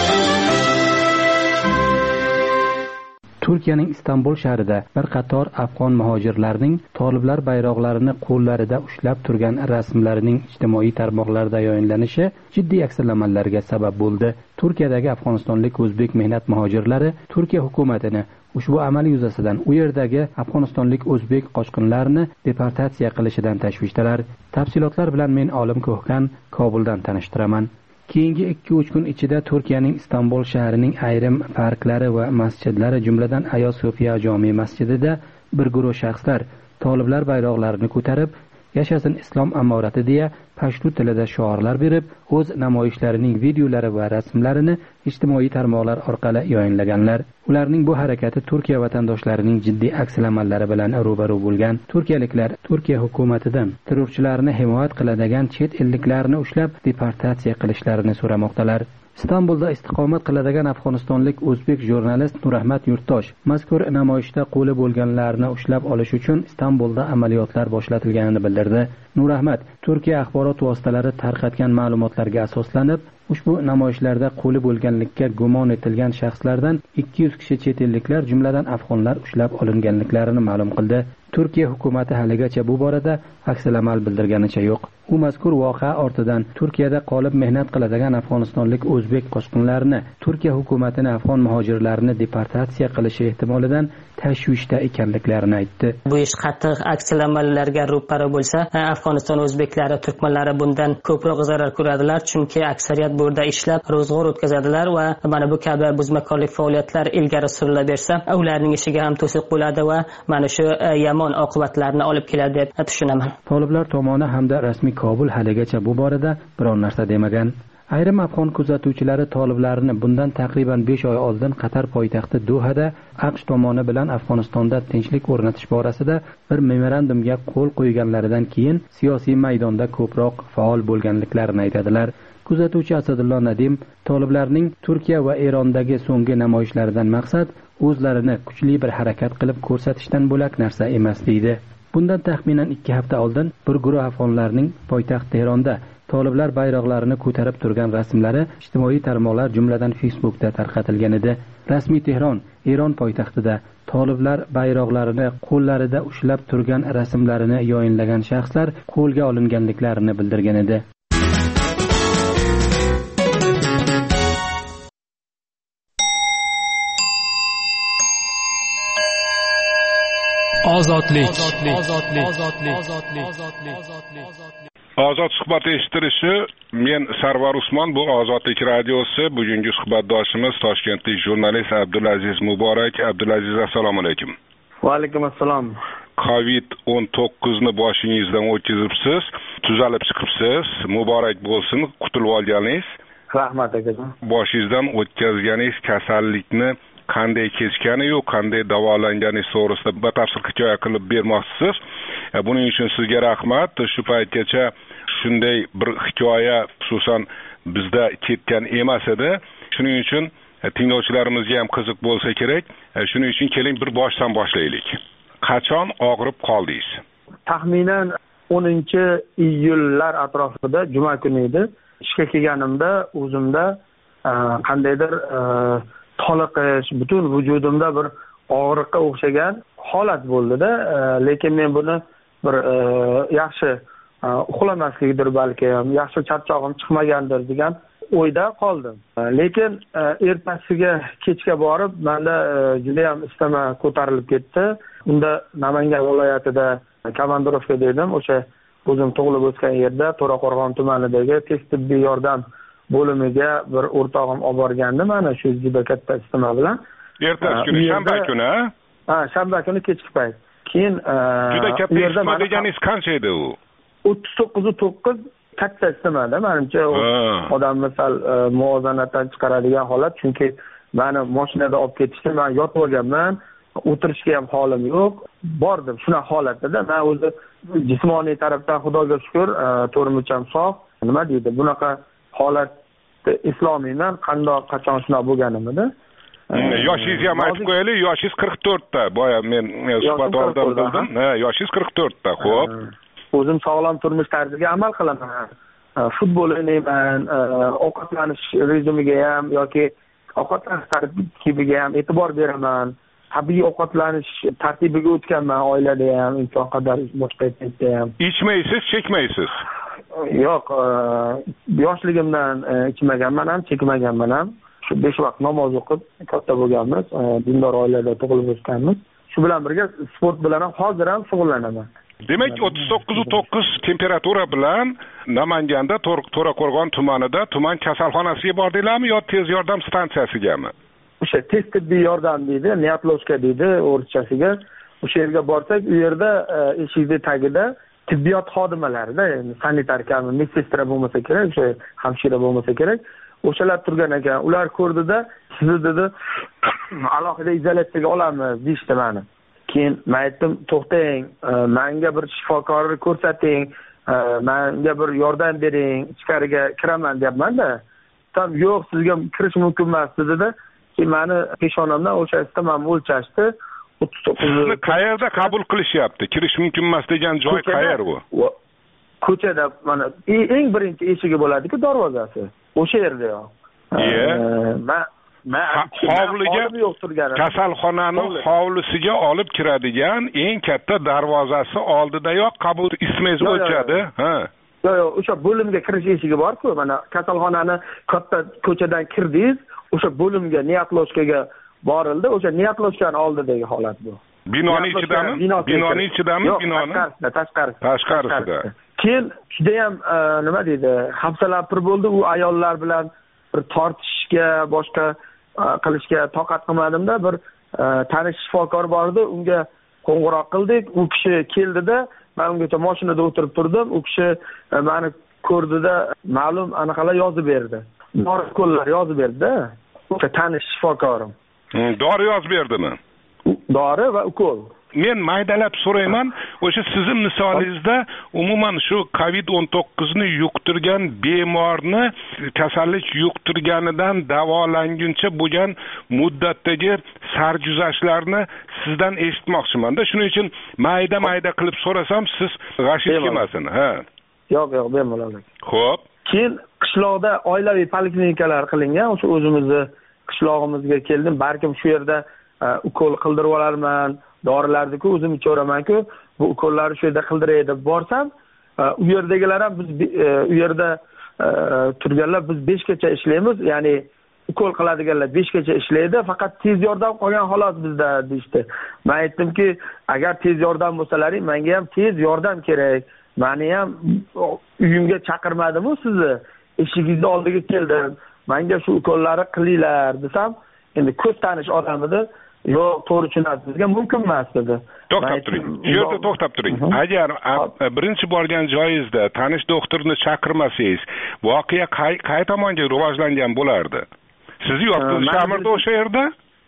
Turkiyaning Istanbul shahrida bir qator afg'on muhojirlarning toliblar bayroqlarini qo'llarida ushlab turgan rasmlarining ijtimoiy tarmoqlarda yoyinlanishi jiddiy aksiyalamallarga sabab bo'ldi. Turkiyadagi afg'onistonlik o'zbek mehnat muhojirlari Turkiya hukumatini ushbu amal yuzasidan u yerdagi afg'onistonlik o'zbek qochqinlarini deportatsiya qilishidan tashvishdalar. Tafsilotlar bilan men Olim Ko'hkan Kobuldan tanishtiraman. Keyingi ikki uch kun ichida Turkiyaning Istanbul shahrining ayrim parklari va masjidlari, jumladan Ayo Sofiya jome masjidida bir guruh shaxslar toliblar bayroqlarini ko'tarib, yashasin islom amorati deya pashtu tilida shiorlar berib, o'z namoyishlarining videolari va rasmlarini ijtimoiy tarmoqlar orqali yoyinlaganlar. Ularning bu harakati Turkiya vatandoshlarining jiddiy aksiyalari bilan ro'baro bo'lgan. Turkiyaliklar Turkiya hukumatidan terrorchilarni himoya qiladigan chet elliklarni ushlab deportatsiya qilishlarini so'ramoqdalar. Istanbulda istiqomat qiladigan afg'onistonlik o'zbek jurnalist Nurahmat Yurtdosh mazkur namoyishda qo'li bo'lganlarni ushlab olish uchun Istanbulda amaliyotlar boshlatilganini bildirdi. Nurahmat Turkiya axborot vositalari tarqatgan ma'lumotlarga asoslanib, ushbu namoyishlarda qo'li bo'lganlikka gumon etilgan shaxslardan ikki yuz kishi chet elliklar, jumladan afg'onlar ushlab olinganliklarini ma'lum qildi. Turkiya hukumati haligacha bu borada aksalamal bildirganicha yo'q. U mazkur voqea ortidan Turkiyada qolib mehnat qiladigan afg'onistonlik o'zbek qochqinlarini, Turkiya hukumatini afg'on muhojirlarini deportatsiya qilishi ehtimolidan tashvishda ekanliklarini aytdi. Bu ish qattiq aksalamallarga ro'para bo'lsa, Afg'oniston o'zbeklari, turkmanlari bundan ko'proq zarar ko'radilar, chunki aksariyat bu yerda ishlab ro'zg'or o'tkazadilar va mana bu kabi buzmakorlik faoliyatlar ilgari surilaversa, ularning ishiga ham to'siq bo'ladi va mana shu yomon oqibatlarni olib keladi deb tushunaman. Toliblar tomoni hamda rasmiy Kobul haligacha bu borada biron narsa demagan. Ayrim afg'on kuzatuvchilari toliblarni bundan taqriban besh oy oldin Qatar poytaxti Dohada AQSh tomoni bilan Afg'onistonda tinchlik o'rnatish borasida bir memorandumga qo'l qo'yganlaridan keyin siyosiy maydonda ko'proq faol bo'lganliklarini aytadilar. Kuzatuvchi Asadullo Nadim toliblarning Turkiya va Erondagi so'nggi namoyishlaridan maqsad o'zlarini kuchli bir harakat qilib ko'rsatishdan bo'lak narsa emas deydi. Bundan taxminan ikki hafta oldin bir guruh afg'onlarning poytaxt Tehronda toliblar bayroqlarini ko'tarib turgan rasmlari ijtimoiy tarmoqlar jumladan Facebookda tarqatilgan edi. Rasmiy Tehron Eron poytaxtida toliblar bayroqlarini qo'llarida ushlab turgan rasmlarini yoyinlagan shaxslar qo'lga olinganliklarini bildirgan edi. Ozodlik. Ozod suhbat eshitirishi, men Sarvar Usmon, bu Ozodlik radiosi. Bugungi suhbatdoshimiz toshkentlik jurnalist Abdulaziz Muborak. Abdulaziz, assalomu alaykum. Va alaykum assalom. covid o'n to'qqiz ni boshingizdan o'tkazibsiz, tuzalib chiqibsiz. Muborak bo'lsin, qutulib olganingiz. Rahmat akajon. Boshingizdan o'tkazganingiz kasallikni qanday kechgani yo'q, qanday davolanganingiz to'g'risida batafsil hikoya qilib bermoqchisiz. Buning uchun sizga rahmat. Shu paytgacha shunday bir hikoya xususan bizda ketgan emas edi. Shuning uchun tinglovchilarimizga ham qiziq bo'lsa kerak. Shuning uchun keling bir boshdan boshlaylik. Qachon og'rib qoldingiz? Taxminan o'ninchi iyullar atrofida juma kuni edi. Ishga kelganimda o'zimda qandaydir toliqish, butun vujudimda bir og'riqqa o'xshagan holat bo'ldi-da, lekin men buni bir yaxshi uxlamaslikdir balki, yaxshi charchog'im chiqmagandir degan o'yda qoldim. Lekin ertasiga kechga borib menda juda ham istama ko'tarilib ketdi. Unda Namangan viloyatida Komandirovka dedim, o'sha o'zim tug'ilib o'sgan yerda To'raqo'rg'on tumanidagi tez tibbiy yordam bo'limiga bir o'rtog'im olib borgandi mana shu juda katta istama bilan. Ertasi kuni shanba kuni? Ha, shanba kuni kechki payt. Keyin juda katta istama deganingiz qancha edi u? o'ttiz to'qqiz to'qqiz katta istamada, menimcha odam misal muvozanatdan chiqaradigan holat, chunki meni mashinada olib ketishdi, men yotib olganman, o'tirishga ham holim yo'q. Bordim shunaqa holatda, men o'zi jismoniy tarafdan Xudoga shukr, to'rimicham sog'. Nima deydi? Bunaqa holat islomiyman, qandoq qachon shunaqa bo'lganimda. Yoshingizni ham aytib qo'yaylik, yoshingiz qirq to'rt ta. Boya men suhbat oldim bildim. Ha, yoshingiz qirq to'rt ta. Xo'p. O'zim sog'lom turmush tarziga amal qilaman. Futbol o'ynayman, ovqatlanish rejimiga ham yoki ovqatlanish tartibiga ham e'tibor beraman. Tabiiy ovqatlanish tartibiga o'tganman, oilada ham, imkon qadar boshqa yerda ham. Ichmaysiz, chekmaysiz? Yo'q, yoshligimdan ichmaganman ham, chekmaganman ham. Shu besh vaqt namoz o'qib, katta bo'lganmiz, dindor oilada tug'ilib o'sganmiz. Shu bilan birga sport bilan ham hozir ham shug'ullanaman. Demak, o'ttiz to'qqiz to'qqiz temperatura bilan Namanganda To'raqo'rg'on tumanida tuman kasalxonasiga bordinglarmi yo tez yordam stansiyasigami? O'sha tez tibbiy yordam deydi, neatloshka deydi o'rtachasiga. O'sha yerga borsak, u yerda eshikning tagida tibbiyot xodimalarida, sanitar kami, medsestra bo'lmasa kerak, o'sha hamshira bo'lmasa kerak, o'shalar turgan ekan. Ular ko'rdida, sizni dedi, alohida izolyatsiyaga olamiz deyishdi meni. Keyin men aytdim, to'xtang, menga bir shifokorni ko'rsating, menga bir yordam bering, ichkariga kiraman deyapman-da. Tam yo'q, sizga kirish mumkin emas dedi-da. Keyin meni peshonamdan o'sha istamam o'lchashdi. Sizni qayerda qabul qilishyapti? Kirish mumkin emas degan joy qayer u? Ko'chada, mana eng birinchi eshigi bo'ladi-ku, darvozasi. O'sha yerda yo'q. Men hovliga, kasalxonaning hovlisiga olib kiradigan eng katta darvozasi oldidayoq qabul ismingiz o'lchadi. Ha. Yo'q, yo'q, o'sha bo'limga kirish eshigi bor-ku, mana kasalxonani katta ko'chadan kirdingiz, o'sha bo'limga neatloshkaga borildi, o'sha neatloshkaning oldidagi holat bu. Binoning ichidami? Binoning ichidami? Binoning tashqarisida, tashqarisida. Tashqarisida. Keyin juda ham nima deydi, hafsalapir bo'ldi, u ayollar bilan bir tortishga, boshqa qilishga toqat qilmadimda, bir tanish shifokor bor edi, unga qo'ng'iroq qildik, u kishi keldida, men ungacha mashinada o'tirib turdim, u kishi meni ko'rdida, ma'lum anaqalar yozib berdi. Dori ukollar yozib berdi-da, o'sha tanish shifokorim. Dori yozib berdimi? Dori va ukol. men maydalab so'rayman, o'sha sizning misolingizda umuman shu covid o'n to'qqiz ni yuqtirgan bemorni kasallik yuqtirganidan davolanguncha bo'lgan muddatdagi sarguzashtlarni sizdan eshitmoqchiman-da. Shuning uchun mayda-mayda qilib so'rasam, siz g'ashit kelmasin. Ha. Yo'q, yo'q, bemalol. Xo'p. Keyin qishloqda oilaviy poliklinikalar qilingan. O'sha o'zimizni qishlog'imizga keldim. Balkim shu yerda ukol qildirib olarman, dorilarni-ku o'zim ichaverman-ku, bu ukollarni shu yerda qildiray deb borsam, u yerdagilar ham biz u yerda turganlar biz besh gacha ishlaymiz, ya'ni ukol qiladiganlar besh gacha ishlaydi, faqat tez yordam qolgan xolos bizda deydi. Men aytdimki, agar tez yordam bo'lsalaring, menga ham tez yordam kerak. Meni ham uyimga chaqirmadim-ku sizni. Eshigingizni oldiga keldim. Menga shu ukollarni qilinglar desam, endi ko'z tanish odam edi. Yo'q, to'g'ri tushunasiz, bizga mumkin emas dedi. To'xtab turing. Shu yerda to'xtab turing. Agar birinchi borgan joyingizda tanish doktorni chaqirmasangiz, voqea qay tomonga rivojlangan bo'lardi? Sizni yotqizisharmidi o'sha yerda?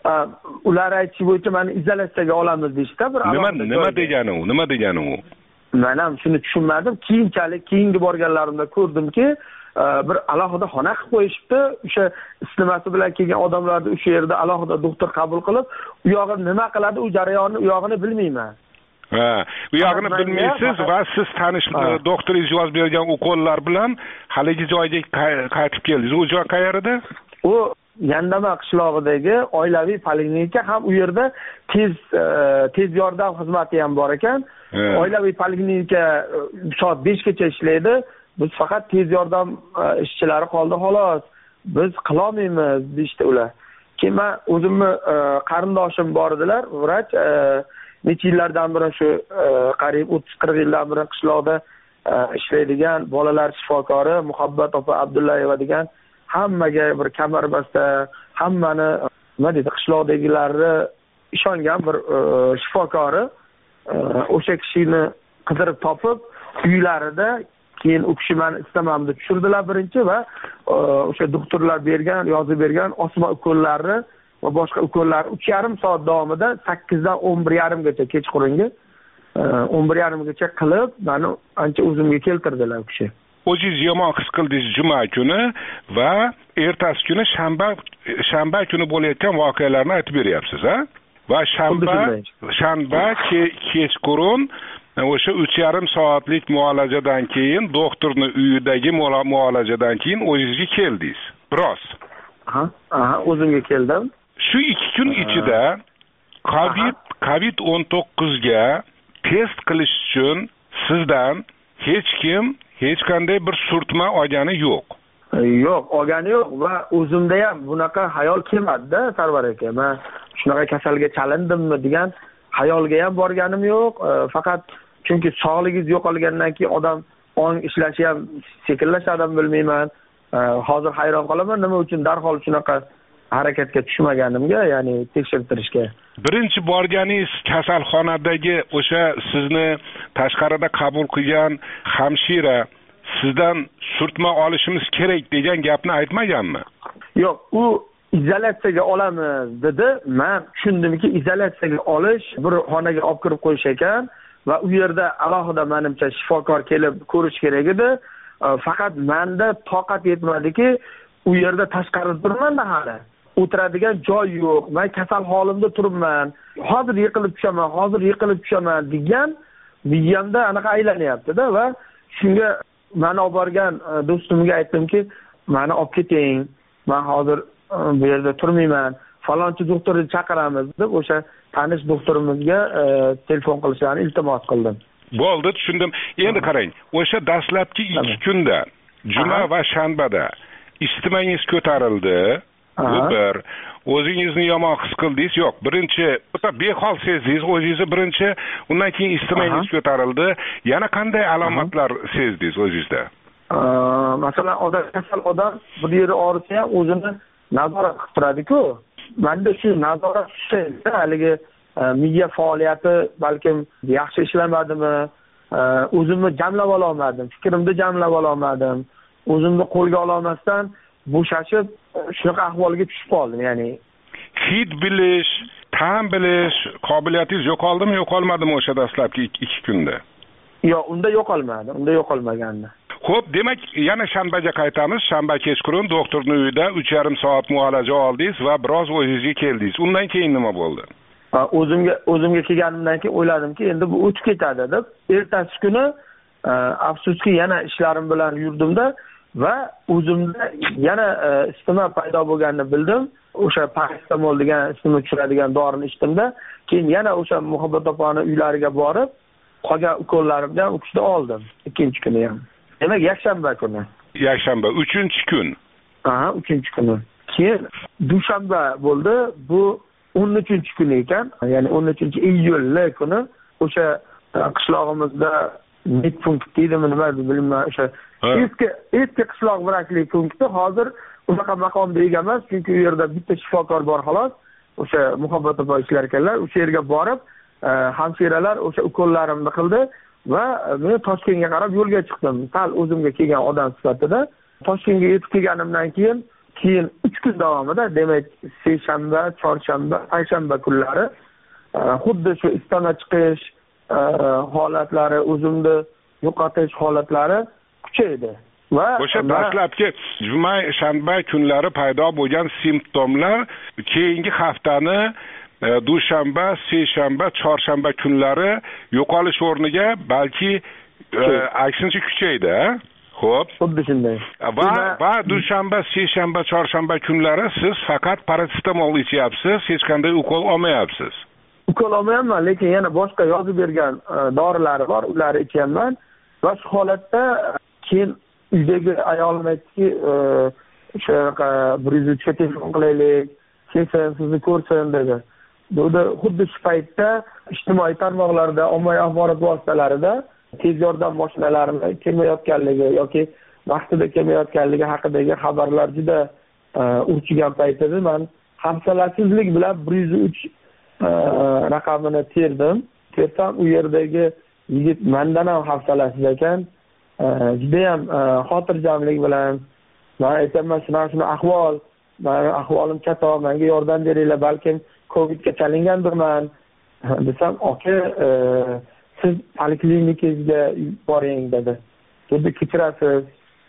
Ular aytish bo'yicha meni izolyatsiyaga olamiz deyishdi. Bir nima nima degani u? Nima degani u? Men ham shuni tushunmadim. Keyinchalik keyingi borganlarimda ko'rdimki, bir alohida xona qilib qo'yishibdi. O'sha istimasi bilan kelgan odamlarni o'sha yerda alohida doktor qabul qilib, u yog'ini nima qiladi, u jarayonni, u yog'ini bilmayman. Ha, u yog'ini bilmaysiz va siz tanish doktoringiz yozib bergan ukollar bilan haligi joyga qaytib keldingiz. U joy qayerda? U Yandama qishlog'idagi oilaviy poliklinika, ham u yerda tez tez yordam xizmati ham bor ekan. Oilaviy poliklinika soat besh gacha ishlaydi. Biz faqat tez yordam ishchilari qoldi xolos. Biz qila olmaymiz deydi ular. Keyin men o'zimni qarindoshim bor edilar, vrach, necha yillardan beri shu qariyb o'ttiz qirq yildan beri qishloqda ishlaydigan bolalar shifokori Muhabbat opa Abdullayeva degan, hammaga bir kamarbasta, hammani nima deydi, qishloqdagilarni ishongan bir shifokori. O'sha kishini qidirib topib, uylarida keyin u kishi meni istamamni tushirdilar birinchi va o'sha doktorlar bergan, yozib bergan osma ukollarni va boshqa ukollar uch yarim soat davomida sakkiz dan o'n bir yarim gacha kechqurungi o'n bir yarim gacha qilib, meni ancha o'zimga keltirdilar u kishi. O'zingiz yomon his qildingiz juma kuni va ertasi kuni shanba shanba kuni bo'layotgan voqealarni aytib beryapsiz, ha? Va shanba shanba kechqurun o'sha uch yarim soatlik muolajadan keyin doktorning uyidagi muolajadan keyin o'zingizga keldingiz. Biroz. Aha, aha, o'zimga keldim. Shu ikki kun ichida covid covid o'n to'qqiz ga test qilish uchun sizdan hech kim hech qanday bir surtma olgani yo'q. Yo'q, olgani yo'q va o'zimda ham bunaqa xayol kelmadi-da, Sarvar aka. Men shunaqa kasalga chalindimmi degan xayolga ham borganim yo'q. Faqat chunki sog'ligingiz yo'qolgandan keyin odam ong ishlashi ham sekinlashadimi bilmayman. Hozir hayron qolaman, nima uchun darhol shunaqa harakatga tushmaganimga, ya'ni tekshirtirishga. Birinchi borganingiz kasalxonadagi o'sha sizni tashqarida qabul qilgan hamshira sizdan surtma olishimiz kerak degan gapni aytmaganmi? Yo'q, u izolyatsiyaga olamiz dedi. Men tushundimki, izolyatsiyaga olish bir xonaga olib kirib qo'yish ekan va u yerda alohida menimcha shifokor kelib ko'rish kerak edi. Faqat menda toqat yetmadiki, u yerda tashqarida turmanda hali. O'tiradigan joy yo'q. Men kasal holimda turibman. Hozir yiqilib tushaman, hozir yiqilib tushaman degan miyamda anaqa aylanyapti-da va shunga meni olib borgan do'stimga aytdimki, meni olib keting. Men hozir bu yerda turmayman. Falonchi doktorni chaqiramiz deb o'sha tanish doktorimizga telefon qilishni iltimos qildim. Bo'ldi, tushundim. Endi qarang, o'sha dastlabki ikki kunda, juma va shanbada istimangiz ko'tarildi. Bu bir. O'zingizni yomon his qildingiz? Yo'q. Birinchi, o'ta behol sezdingiz, o'zingizni birinchi, undan keyin istimangiz ko'tarildi. Yana qanday alomatlar sezdingiz o'zingizda? Masalan, odam kasal odam bir yeri og'risa ham o'zini nazorat qilib turadi-ku. Menda shu nazorat tushdi, haligi miya faoliyati balkim yaxshi ishlamadimi, o'zimni jamlab ola olmadim, fikrimni jamlab ola olmadim, o'zimni qo'lga ola olmasdan bo'shashib shunaqa ahvolga tushib qoldim, ya'ni hid bilish, ta'm bilish qobiliyatingiz yo'qoldimi, yo'qolmadimi o'sha dastlabki ikki kunda? Yo'q, unda yo'qolmadi, unda yo'qolmagandi. Xo'p, demak, yana shanbaga qaytamiz. Shanba kechqurun doktorning uyida uch yarim soat muolaja oldingiz va biroz o'zingizga keldingiz. Undan keyin nima bo'ldi? O'zimga o'zimga kelganimdan keyin o'yladimki, endi bu o'tib ketadi deb, ertasi kuni afsuski yana ishlarim bilan yurdimda va o'zimda yana isitma paydo bo'lganini bildim. O'sha paracetamol degan isitma tushiradigan dorini ichdimda, keyin yana o'sha Muhabbat opaning uylariga borib, qolgan ukollarimdan uchta oldim, ikkinchi kuni ham. Demak, yakshanba kuni. Yakshanba, uchinchi kun. Ha, uchinchi kuni. Keyin dushanba bo'ldi. Bu o'n uchinchi kun ekan, ya'ni o'n uchinchi iyul kuni o'sha qishlog'imizda medpunkt deydimi, nima bilmayman, o'sha eski eski qishloq vrachlik punkti hozir unaqa maqomda ega emas, chunki u yerda bitta shifokor bor xolos. O'sha Muhabbat opa ishlar ekanlar, o'sha yerga borib, hamshiralar o'sha ukollarimni qildi va men Toshkentga qarab yo'lga chiqdim. Sal o'zimga kelgan odam sifatida Toshkentga yetib kelganimdan keyin keyin uch kun davomida, demak, seshanba, chorshanba, payshanba kunlari xuddi shu istana chiqish holatlari, o'zimni yo'qotish holatlari kuchaydi. Va o'sha dastlabki juma, shanba kunlari paydo bo'lgan simptomlar keyingi haftani dushanba, seshanba, chorshanba kunlari yo'qolish o'rniga balki aksincha kuchaydi. Xo'p. Xuddi shunday. Va va dushanba, seshanba, chorshanba kunlari siz faqat paracetamol ichyapsiz, hech qanday ukol olmayapsiz. Ukol olmayapman, lekin yana boshqa yozib bergan dorilar bor, ularni ichyapman. Va shu holatda keyin uydagi ayolim aytdiki, o'sha bir yuz uchga telefon qilaylik, kelsin, sizni ko'rsin dedi. Bunda xuddi shu paytda ijtimoiy tarmoqlarda, ommaviy axborot vositalarida tez yordam mashinalarini kelmayotganligi yoki vaqtida kelmayotganligi haqidagi xabarlar juda urchigan payt edi. Men hafsalasizlik bilan bir yuz uch raqamini terdim. Tersam u yerdagi yigit mendan ham hafsalasiz ekan. Juda ham xotirjamlik bilan men aytaman, shuna shuna ahvol, meni ahvolim chatoq, menga yordam beringlar, balkim Covidga chalingandirman desam, aka, siz poliklinikangizga boring dedi. Dedi, kechirasiz,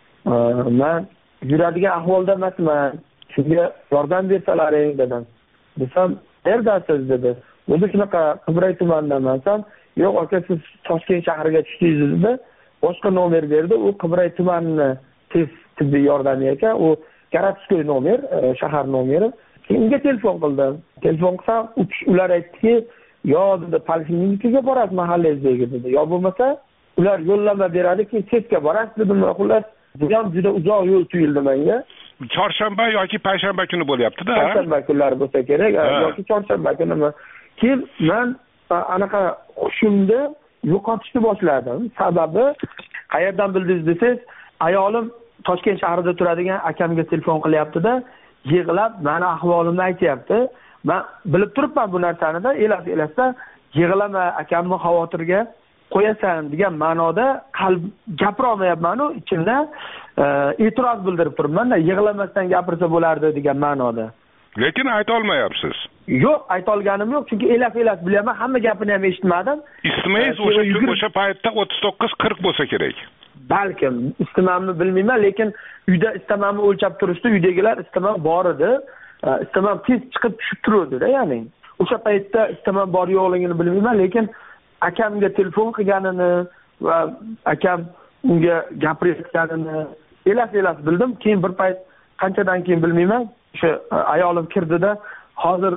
men yuradigan ahvolda emasman, shunga yordam bersalaring dedim. Desam, qayerdasiz dedi. Dedi, shunaqa Qibray tumanidaman. Desam, yo'q aka, siz Toshkent shahriga tushdingiz dedi. Boshqa nomer berdi. U Qibray tumani tez tibbiy yordami ekan, u Garatskoy nomer, shahar nomeri. Unga telefon qildim. Telefon qilsam, ular aytdiki, yo dedi, poliklinikaga borasiz mahallangizdagi dedi. Yo bo'lmasa, ular yo'llanma beradiki, chetga borasiz dedim. Xullas, bu ham juda uzoq yo'l tuyuldi menga. Chorshanba yoki payshanba kuni bo'lyapti-da. Payshanba kunlari bo'lsa kerak, yoki chorshanba kunimi. Keyin men anaqa hushimni yo'qotishni boshladim. Sababi qayerdan bildingiz desangiz, ayolim Toshkent shahrida turadigan akamga telefon qilyapti-da, yig'lab meni ahvolimni aytyapti. Men bilib turibman bu narsani-da, elas-elasda yig'lama, akamni xavotirga qo'yasan degan ma'noda qalb gapira olmayapman-ku, ichimda e'tiroz bildirib turibman-da, yig'lamasdan gapirsa bo'lardi degan ma'noda. Lekin ayta olmayapsiz. Yo'q, ayta olganim yo'q, chunki elas-elas bilaman, hamma gapini ham eshitmadim. Ismingiz o'sha kun o'sha paytda o'ttiz to'qqiz qirq bo'lsa kerak. Balkim istimamni bilmayman, lekin uyda istimamni o'lchab turishdi, uydagilar istimam bor edi. Istimam tez chiqib tushib turdi-da, ya'ni. O'sha paytda istimam bor yo'qligini bilmayman, lekin akamga telefon qilganini va akam unga gapirayotganini elas-elas bildim. Keyin bir payt qanchadan keyin bilmayman, o'sha ayolim kirdida, hozir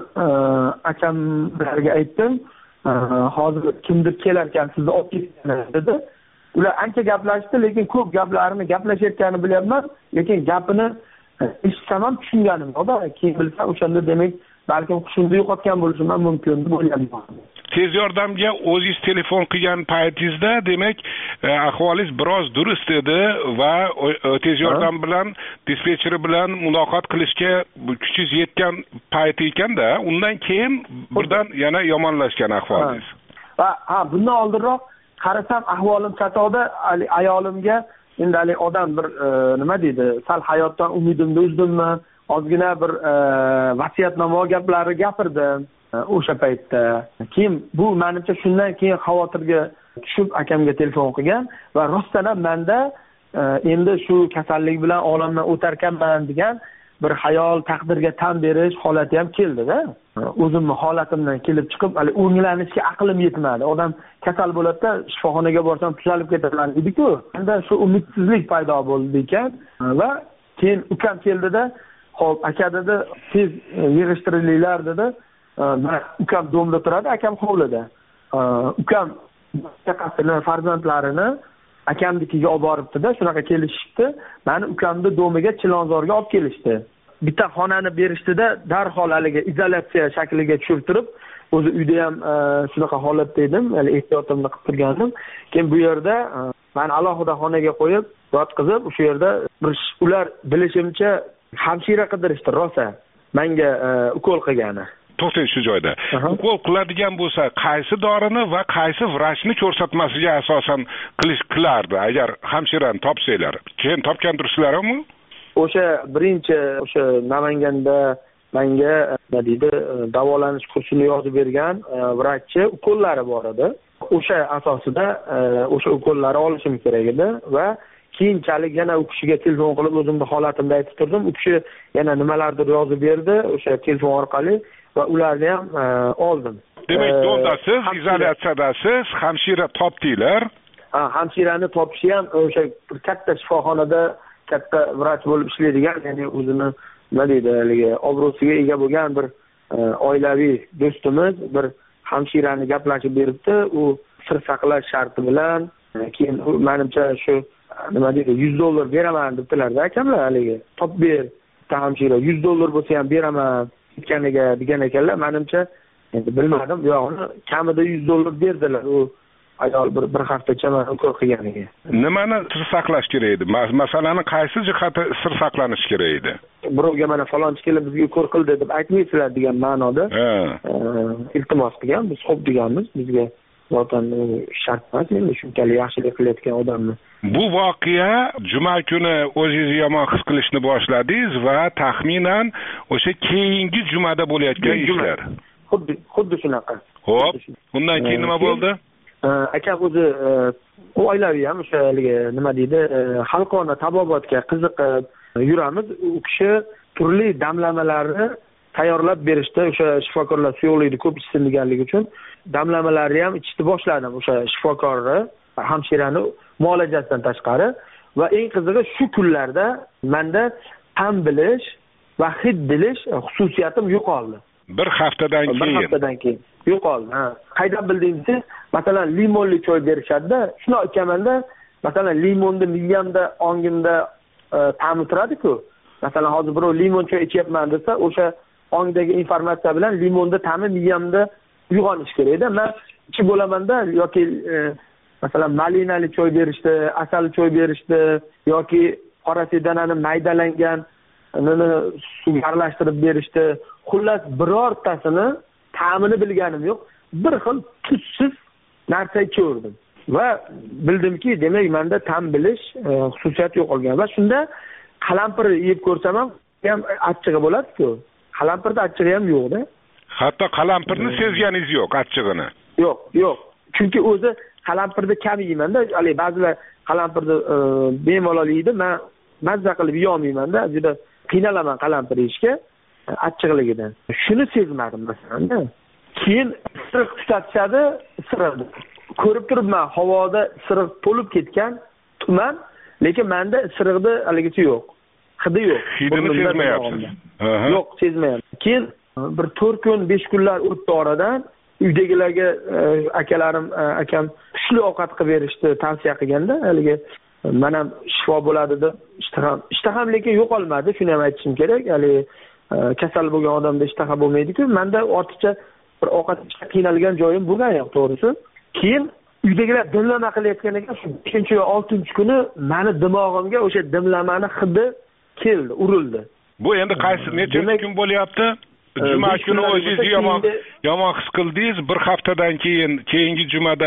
akamlarga aytdim, hozir kimdir kelar ekan, sizni olib ketgan dedi. Ular ancha gaplashdi, lekin ko'p gaplarini gaplashayotganini bilyapman, lekin gapini eshitsam ham tushunganim yo'q-da. Keyin bilsam, o'shanda demak, balkim hushimni yo'qotgan bo'lishim ham mumkin deb o'ylayman. Tez yordamga o'zingiz telefon qilgan paytingizda, demak, ahvolingiz biroz durust edi va tez yordam bilan, dispetcheri bilan muloqot qilishga kuchingiz yetgan payt ekanda, undan keyin birdan yana yomonlashgan ahvolingiz. Ha, ha, bundan oldinroq qarasam ahvolim chatoqda, ayolimga endi hali odam bir nima deydi, sal hayotdan umidimni uzdimmi, ozgina bir vasiyatnoma gaplari gapirdim o'sha paytda. Keyin bu menimcha shundan keyin xavotirga tushib akamga telefon qilgan va rostdan ham menda endi shu kasallik bilan olamdan o'tarkanman degan bir xayol, taqdirga tan berish holati ham keldi-da. O'zimning holatimdan kelib chiqib, hali o'nglanishga aqlim yetmadi. Odam kasal bo'ladi-da, shifoxonaga borsam tuzalib ketaman dedi-ku. Menda shu umidsizlik paydo bo'ldi ekan va keyin ukam keldida, "Xo'p, aka dedi, tez yig'ishtiringlar" dedi. Ukam domda turadi, akam hovlida. Ukam chaqasini, farzandlarini akamnikiga olib boribdi-da, shunaqa kelishibdi. Meni ukamni domiga Chilonzorga olib kelishdi. Bitta xonani berishdi-da, darhol haliga izolyatsiya shakliga tushirtirib, o'zi uyda ham shunaqa holatda edim, hali ehtiyotimni qilib turgandim. Keyin bu yerda meni alohida xonaga qo'yib, yotqizib, o'sha yerda bir ular bilishimcha hamshira qidirishdi rosa. Menga ukol qilgani. To'xtang shu joyda. Ukol qiladigan bo'lsa, qaysi dorini va qaysi vrachni ko'rsatmasiga asosan qilish qilardi agar hamshirani topsanglar? Keyin topgandirsizlarmi? O'sha birinchi o'sha Namanganda menga nima deydi, davolanish kursini yozib bergan vrachchi ukollari bor edi. O'sha asosida o'sha ukollarni olishim kerak edi va keyinchalik yana u kishiga telefon qilib o'zimning holatimni aytib turdim. U kishi yana nimalardir yozib berdi o'sha telefon orqali va ularni ham oldim. Demak, domdasiz, izolyatsiyadasiz, hamshira topdinglar. Ha, hamshirani topishi ham o'sha katta shifoxonada katta vrach bo'lib ishlaydigan, ya'ni o'zini nima deydi, haligi obro'siga ega bo'lgan bir oilaviy do'stimiz bir hamshirani gaplashib beribdi. U sir saqlash sharti bilan, keyin menimcha shu nima deydi, yuz dollar beraman debdilar-da akamlar haligi. Top ber, bitta hamshira yuz dollar bo'lsa ham beraman ketganiga degan ekanlar. Menimcha endi bilmadim, yo'qmi, kamida yuz dollar berdilar u ayol bir bir haftacha men ukol qilganiga. Nimani sir saqlash kerak edi? Masalani qaysi jihati sir saqlanish kerak edi? Birovga mana falonchi kelib bizga ukol qildi deb aytmaysizlar degan ma'noda iltimos qilgan. Biz xo'p deganmiz, bizga zaten shart emas, endi shunchalik yaxshilik qilayotgan odamni. Bu voqea juma kuni o'zingizni yomon his qilishni boshladingiz va taxminan o'sha keyingi jumada bo'layotgan ishlar. Xuddi xuddi shunaqa. Xo'p, undan keyin nima bo'ldi? Akam o'zi oilaviy ham o'sha nima deydi, xalqona tabobatga qiziqib yuramiz. U kishi turli damlamalarni tayyorlab berishdi. O'sha shifokorlar suyuqlikni ko'p ichsin deganligi uchun damlamalarni ham ichishni boshladim o'sha shifokorni, hamshirani muolajasidan tashqari. Va eng qizig'i shu kunlarda menda ta'm bilish va hid bilish xususiyatim yo'qoldi. Bir haftadan keyin. Bir haftadan keyin yo'qoldi. Ha. Qaydan bildingiz? Masalan, limonli choy berishadi-da. Shuni aytganman-da, masalan, limonni miyamda, ongimda ta'mi turadi-ku. Masalan, hozir birov limon choy ichyapman desa, o'sha ongdagi informatsiya bilan limonda ta'mi miyamda uyg'onish kerak-da. Men ichib bo'laman-da yoki masalan, malinali choy berishdi, asal choy berishdi yoki qora sedanani maydalangan uni suvga aralashtirib berishdi. Xullas, birortasini ta'mini bilganim yo'q. Bir xil tuzsiz narsa ichaverdim. Va bildimki, demak, menda ta'm bilish xususiyati yo'qolgan va shunda qalampir yeb ko'rsam ham ham achchig'i bo'ladi-ku. Qalampirda achchig'i ham yo'q-da. Hatto qalampirni sezganingiz yo'q, achchig'ini. Yo'q, yo'q. Chunki o'zi qalampirni kam yeyman-da. Hali ba'zilar qalampirni bemalol yeydi, men mazza qilib yeyolmayman-da. Juda qiynalaman qalampir yeyishga achchiqligidan. Shuni sezmadim masalan-da. Keyin isiriq tutatishadi, isiriqni. Ko'rib turibman, havoda isiriq to'lib ketgan tuman, lekin menda isiriqni haligicha yo'q. Hidi yo'q. Hidini sezmayapsiz. Yo'q, sezmayapman. Keyin bir to'rt kun, besh kunlar o'tdi oradan. Uydagilarga akalarim, akam kuchli ovqat qilib berishdi, tavsiya qilganda, haligi men ham shifo bo'ladi deb ishtaham, ishtaham lekin yo'qolmadi, shuni ham aytishim kerak. Hali kasal bo'lgan odamda ishtaha bo'lmaydi-ku. Menda ortiqcha bir ovqat ichishga qiynalgan joyim bo'lgan yo'q, to'g'risi. Keyin uydagilar dimlama qilayotgan ekan, shu beshinchi yo oltinchi kuni meni dimog'imga o'sha dimlamani hidi keldi, urildi. Bu endi qaysi necha kun bo'lyapti? Juma kuni o'zingizni yomon yomon his qildingiz, bir haftadan keyin keyingi jumada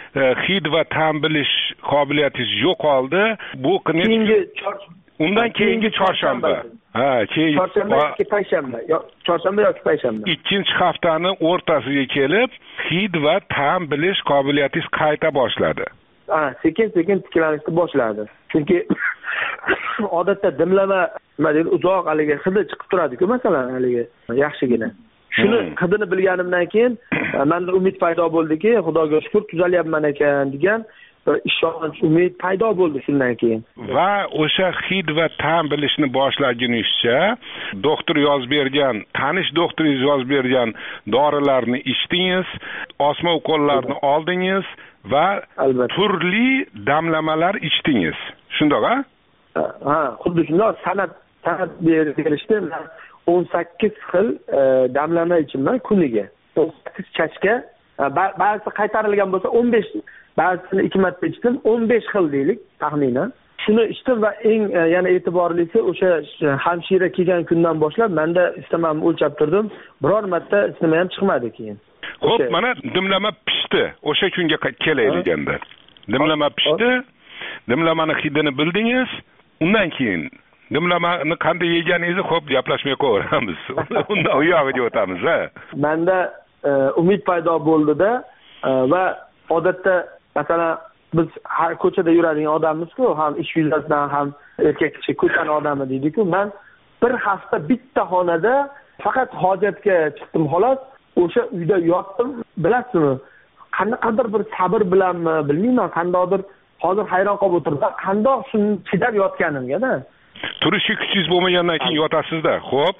hid va ta'm bilish qobiliyatingiz yo'qoldi. Bu keyingi undan keyingi chorshanba. Ha, keyin chorshanba yoki payshanba, yo chorshanba yoki payshanba. Ikkinchi haftani o'rtasiga kelib, hid va ta'm bilish qobiliyatingiz qayta boshladi. Ha, sekin-sekin tiklanishni boshladi. Chunki odatda dimlama, nima deydi, uzoq haligi hidi chiqib turadi-ku, masalan, haligi yaxshigina. Shuni hidini bilganimdan keyin menda umid paydo bo'ldiki, Xudoga shukr tuzalyapman ekan degan ishonch, umid paydo bo'ldi shundan keyin. Va o'sha hid va ta'm bilishni boshlagunizcha doktor yozib bergan, tanish doktoringiz yozib bergan dorilarni ichdingiz, osma ukollarni oldingiz va turli damlamalar ichdingiz. Shundoq-a? Ha, xuddi shunday san'at san'at berishdi. o'n sakkiz xil damlama ichaman kuniga. o'n sakkiz chashka, ba'zisi qaytarilgan bo'lsa o'n besh, ba'zisini ikki marta ichdim, o'n besh xil deylik taxminan. Shuni ichdim va eng yana e'tiborlisi o'sha hamshira kelgan kundan boshlab menda istamamni o'lchab turdim. Biror marta isitma ham chiqmadi keyin. Xo'p, mana dimlama pishdi. O'sha kunga kelay deganda. Dimlama pishdi. Dimlamani hidini bildingiz. Undan keyin dimlamani qanday yeganingizni xo'p gaplashmay qo'yamiz. Undan u yog'iga o'tamiz, ha. Menda umid paydo bo'ldi-da va odatda masalan biz har ko'chada yuradigan odammiz-ku, ham ish yuzasidan ham erkak kishi ko'chani odami deydi-ku. Men bir hafta bitta xonada faqat hojatga chiqdim xolos. O'sha uyda yotdim, bilasizmi? Qanaqadir bir sabr bilanmi, bilmayman, qandaydir hozir hayron qolib o'tirdim. Qandoq shuni chidab yotganimga-da. Turishga kuchingiz bo'lmagandan keyin yotasizda, xo'p?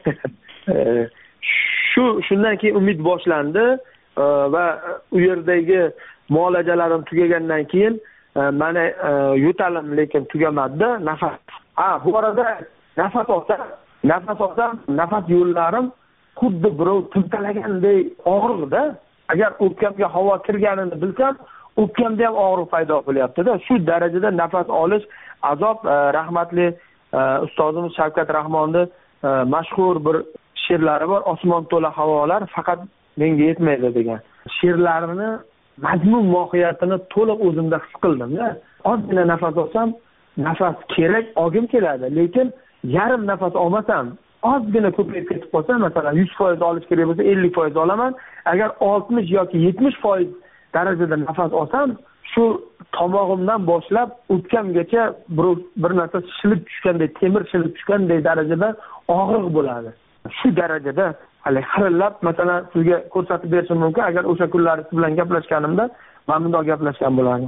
Shu shundan keyin umid boshlandi va u yerdagi muolajalarim tugagandan keyin mana yo'talim lekin tugamadi, nafas. Ha, bu orada nafas olsam, nafas olsam, nafas yo'llarim xuddi birov tiltalaganday og'riqda. Agar o'pkamga havo kirganini bilsam, o'pkamda ham og'riq paydo bo'lyapti-da. Shu darajada nafas olish azob. Rahmatli ustozimiz Shavkat Rahmonning mashhur bir she'rlari bor, osmon to'la havolar faqat menga yetmaydi degan. She'rlarini mazmun mohiyatini to'liq o'zimda his qildim-da. Ozgina nafas olsam, nafas kerak, olgim keladi, lekin yarim nafas olmasam, ozgina ko'payib ketib qolsa, masalan yuz foiz olish kerak bo'lsa ellik foiz olaman. Agar oltmish yoki yetmish foiz darajada nafas olsam, shu tomog'imdan boshlab o'pkamgacha bir bir narsa shilib tushganday, temir shilib tushganday darajada og'riq bo'ladi. Shu darajada hali xirillab, masalan sizga ko'rsatib berishim mumkin. Agar o'sha kunlar siz bilan gaplashganimda men bunday gaplashgan bo'lardim.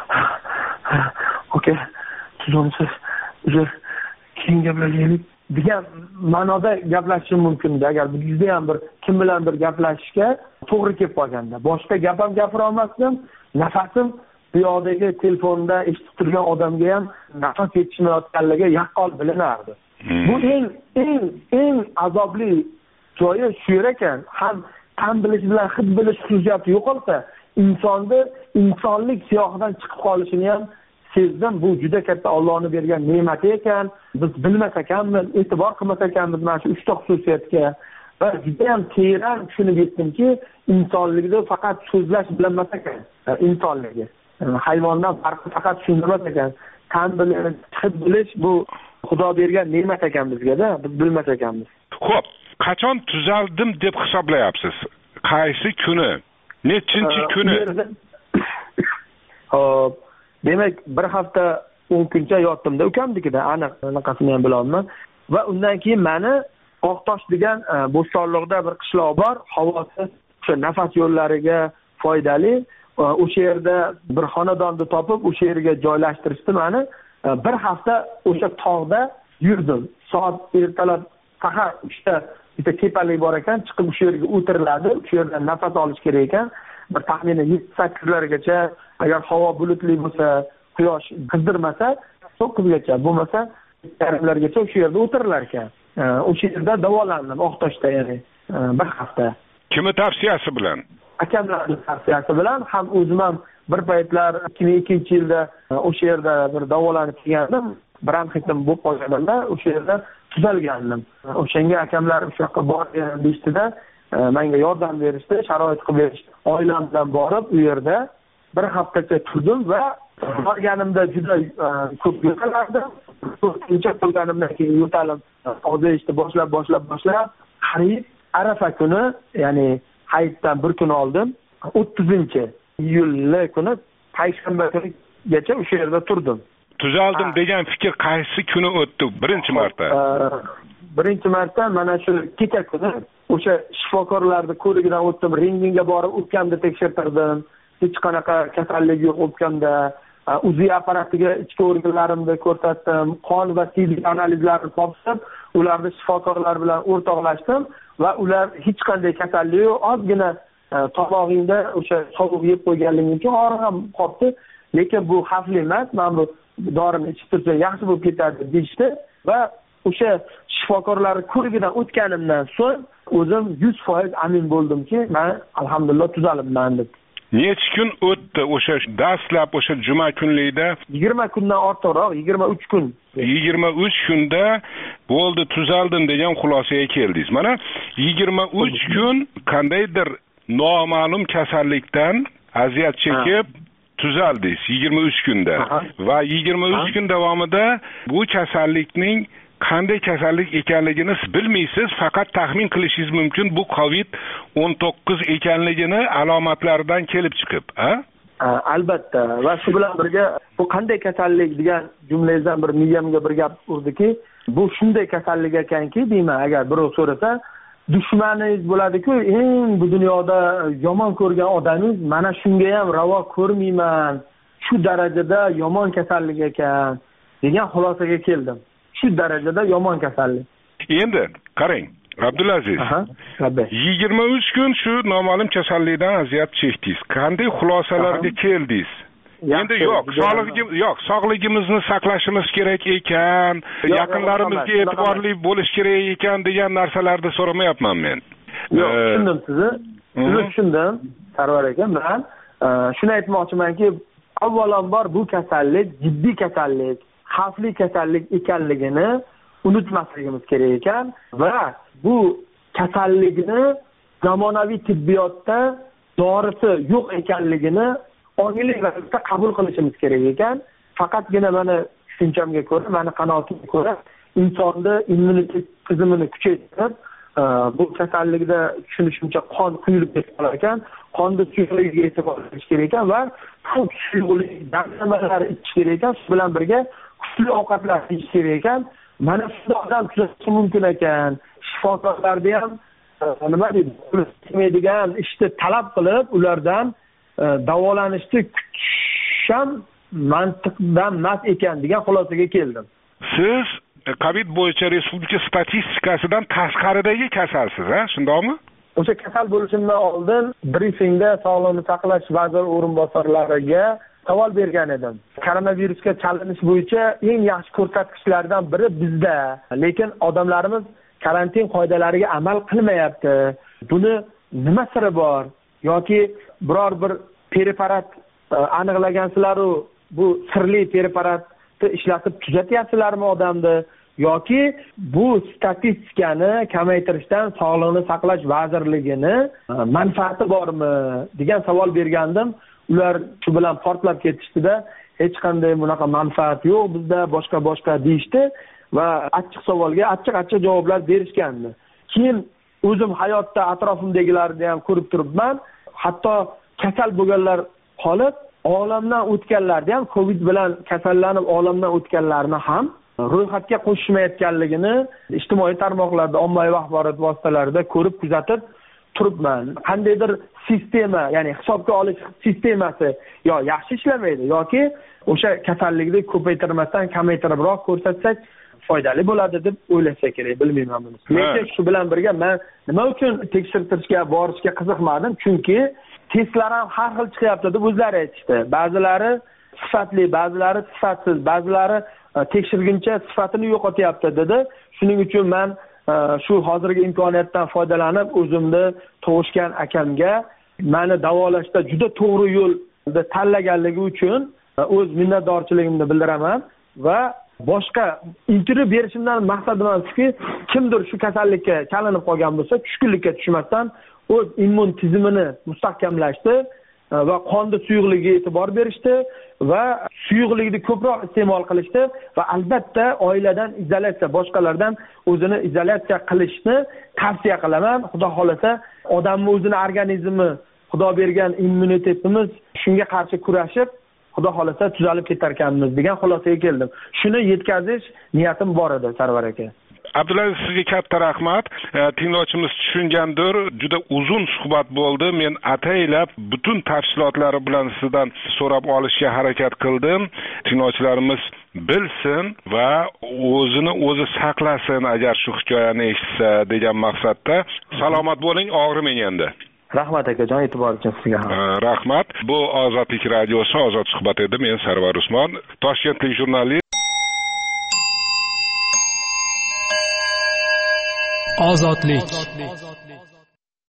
Okey, tuzumsiz, uzr, keyin gaplashaylik degan ma'noda gaplashishim mumkin-da. Agar bizda ham bir kim bilan bir gaplashishga to'g'ri kelib qolganda, boshqa gap ham gapira olmasdim, nafasim bu yoqdagi telefonda eshitib turgan odamga ham nafas yetishmayotganligi yaqqol bilinardi. Bu eng eng eng azobli joyi shu yer ekan. Ham ta'm bilish bilan hid bilish xususiyati yo'qolsa, insonni insonlik siyohidan chiqib qolishini ham sezdim. Bu juda katta Allohning bergan ne'mati ekan. Biz bilmas ekanmiz, e'tibor qilmas ekanmiz mana shu uchta xususiyatga. Va juda ham teran tushunib yetdimki, insonlikda faqat so'zlash bilan emas ekan. Insonligi hayvondan farqi faqat shunda emas ekan. Ta'm bilish, hid bilish bu Xudo bergan ne'mat ekan bizga-da, biz bilmas ekanmiz. Xo'p, qachon tuzaldim deb hisoblayapsiz? Qaysi kuni? Nechinchi kuni? Xo'p, demak bir hafta o'n kuncha yotdim-da ukamnikida, aniq anaqasini ham bilolmayman. Va undan keyin meni Oqtosh degan Bo'stonliqda bir qishloq bor, havosi o'sha nafas yo'llariga foydali. O'sha yerda bir xonadonni topib, o'sha yerga joylashtirishdi meni. Bir hafta o'sha tog'da yurdim. Soat ertalab faqat uchta bitta tepalik bor ekan, chiqib o'sha yerga o'tiriladi. O'sha yerda nafas olish kerak ekan. Bir taxminan yetti sakkizlargacha, agar havo bulutli bo'lsa, quyosh qizdirmasa, to'qqizgacha, bo'lmasa yarimlargacha o'sha yerda o'tirilar ekan. O'sha yerda davolandim, Oqtoshda, ya'ni bir hafta. Kimning tavsiyasi bilan? Akamlarning tavsiyasi bilan, ham o'zim ham bir paytlar ikki ming ikkinchi yilda o'sha yerda bir davolanib kelgandim. Bronxitim bo'lib qolganimda o'sha yerda tuzalgandim. O'shanga akamlar o'sha yoqqa borgan deydi-da, menga yordam berishdi, sharoit qilib berishdi. Oilam bilan borib u yerda bir haftacha turdim va borganimda juda ko'p yo'qolardim. to'rtinchi bo'lganimdan keyin yo'talim ozayishni boshlab boshlab boshlab qariyb arafa kuni, ya'ni hayitdan bir kun oldin o'ttizinchi iyul kuni payshanba kunigacha o'sha yerda turdim. Tuzaldim degan fikr qaysi kuni o'tdi birinchi marta? Birinchi marta mana shu kecha kuni o'sha shifokorlarning ko'rigidan o'tdim, rentgenga borib o'pkamda tekshirtirdim. Hech qanaqa kasallik yo'q o'pkamda. Uzi apparatiga ichki organlarimni ko'rsatdim, qon va tibbiy analizlarni topshirib, ularni shifokorlar bilan o'rtoqlashdim va ular hech qanday kasallik yo'q, ozgina tomog'ingda o'sha sovuq yeb qo'yganliging uchun og'riq ham qolibdi, lekin bu xavfli emas, mana bu dorini ichib tursa yaxshi bo'lib ketadi deyishdi va o'sha shifokorlarning ko'rigidan o'tganimdan so'ng o'zim yuz foiz amin bo'ldimki, men alhamdulillah tuzalibman deb. Necha kun o'tdi o'sha dastlab o'sha juma kunlikda? yigirma kundan ortiqroq, yigirma uch kun. yigirma uch kunda bo'ldi, tuzaldim degan xulosaga keldingiz. Mana yigirma uch kun qandaydir noma'lum kasallikdan aziyat chekib tuzaldingiz yigirma uch kunda. Va yigirma uch kun davomida bu kasallikning qanday kasallik ekanligini bilmaysiz, faqat taxmin qilishingiz mumkin bu covid o'n to'qqiz ekanligini alomatlaridan kelib chiqib, ha? Albatta. Va shu bilan birga bu qanday kasallik degan jumlangizdan bir miyamga bir gap urdiki, bu shunday kasallik ekanki, deyman, agar birov so'rasa, dushmaningiz bo'ladi-ku, eng bu dunyoda yomon ko'rgan odamingiz, mana shunga ham ravo ko'rmayman. Shu darajada yomon kasallik ekan degan xulosaga keldim. Shu darajada yomon kasallik. Endi qarang, Abdulaziz. yigirma uch kun shu noma'lum kasallikdan aziyat chekdingiz. Qanday xulosalarga keldingiz? Endi yo'q, sog'ligimiz yo'q, sog'ligimizni saqlashimiz kerak ekan, yaqinlarimizga e'tiborli bo'lish kerak ekan degan narsalarni so'ramayapman men. Yo'q, tushundim sizni. Sizni tushundim, Sarvar aka. Men shuni aytmoqchimanki, avvalambor bu kasallik jiddiy kasallik, xavfli kasallik ekanligini unutmasligimiz kerak ekan va bu kasallikni zamonaviy tibbiyotda dorisi yo'q ekanligini ongli ravishda qabul qilishimiz kerak ekan. Faqatgina mana tushunchamga ko'ra, mana qanoatimga ko'ra insonni immunitet tizimini kuchaytirib, bu kasallikda tushunishimcha qon quyilib ketar ekan, qonni suyuqligiga e'tibor berish kerak ekan va suyuqlik damlamalar ichish kerak ekan, shu bilan birga kuchli ovqatlar yeyish kerak ekan. Mana shunday odam tuzatishi mumkin ekan. Shifokorlarda ham nima deydi, qilmaydigan ishni talab qilib, ulardan davolanishni kutish ham mantiqdan emas ekan degan xulosaga keldim. Siz COVID bo'yicha respublika statistikasidan tashqaridagi kasalsiz, ha? Shundaymi? O'sha kasal bo'lishimdan oldin brifingda Sog'liqni saqlash vaziri o'rinbosarlariga savol bergan edim. Koronavirusga chalinish bo'yicha eng yaxshi ko'rsatkichlardan biri bizda, lekin odamlarimiz karantin qoidalariga amal qilmayapti. Buni nima siri bor? Yoki biror bir preparat aniqlagansizlar-u, bu sirli preparatni ishlatib tuzatyapsizlarmi odamni? Yoki bu statistikani kamaytirishdan Sog'liqni saqlash vazirligini manfaati bormi degan savol bergandim. Ular shu bilan portlab ketishdi-da, hech qanday bunaqa manfaat yo'q bizda, boshqa boshqa deyishdi va achchiq savolga achchiq-achchiq javoblar berishgandi. Keyin o'zim hayotda atrofimdagilarni ham ko'rib turibman, hatto kasal bo'lganlar qolib, olamdan o'tganlarni ham, COVID bilan kasallanib olamdan o'tganlarni ham ro'yxatga qo'shilmayotganligini ijtimoiy tarmoqlarda, ommaviy axborot vositalarida ko'rib, kuzatib turibman. Qandaydir sistema, ya'ni hisobga olish sistemasi yo yaxshi ishlamaydi yoki o'sha kasallikni ko'paytirmasdan kamaytiribroq ko'rsatsak foydali bo'ladi deb o'ylasa kerak, bilmayman buni. Lekin shu bilan birga men nima uchun tekshirtirishga borishga qiziqmadim? Chunki testlar ham har xil chiqyapti deb o'zlari aytishdi. Ba'zilari sifatli, ba'zilari sifatsiz, ba'zilari tekshirguncha sifatini yo'qotyapti dedi. Shuning uchun men shu hozirgi imkoniyatdan foydalanib o'zimni tug'ishgan akamga meni davolashda juda to'g'ri yo'lni tanlaganligi uchun o'z minnatdorchiligimni bildiraman va boshqa intervyu berishimdan maqsadim shuki, kimdir shu kasallikka chalinib qolgan bo'lsa, tushkunlikka tushmasdan o'z immun tizimini mustahkamlashni va qonni suyuqligiga e'tibor berishdi va suyuqlikni ko'proq iste'mol qilishdi va albatta oiladan izolyatsiya, boshqalardan o'zini izolyatsiya qilishni tavsiya qilaman. Xudo xolasa odamning o'zini organizmi, Xudo bergan immunitetimiz shunga qarshi kurashib, Xudo xolasa tuzalib ketar ekanmiz degan xulosaga keldim. Shuni yetkazish niyatim bor edi, Sarvar aka. Abdulaziz, sizga katta rahmat. Tinglovchimiz tushungandir, juda uzun suhbat bo'ldi. Men ataylab butun tafsilotlari bilan sizdan so'rab olishga harakat qildim. Tinglovchilarimiz bilsin va o'zini o'zi saqlasin agar shu hikoyani eshitsa degan maqsadda. Salomat bo'ling, og'rimang endi. Rahmat akajon, e'tibor uchun sizga ham. Rahmat. Bu Ozodlik radiosi, Ozod suhbat edi. Men Sarvar Usmon, Toshkentlik jurnalist. Ozodlik.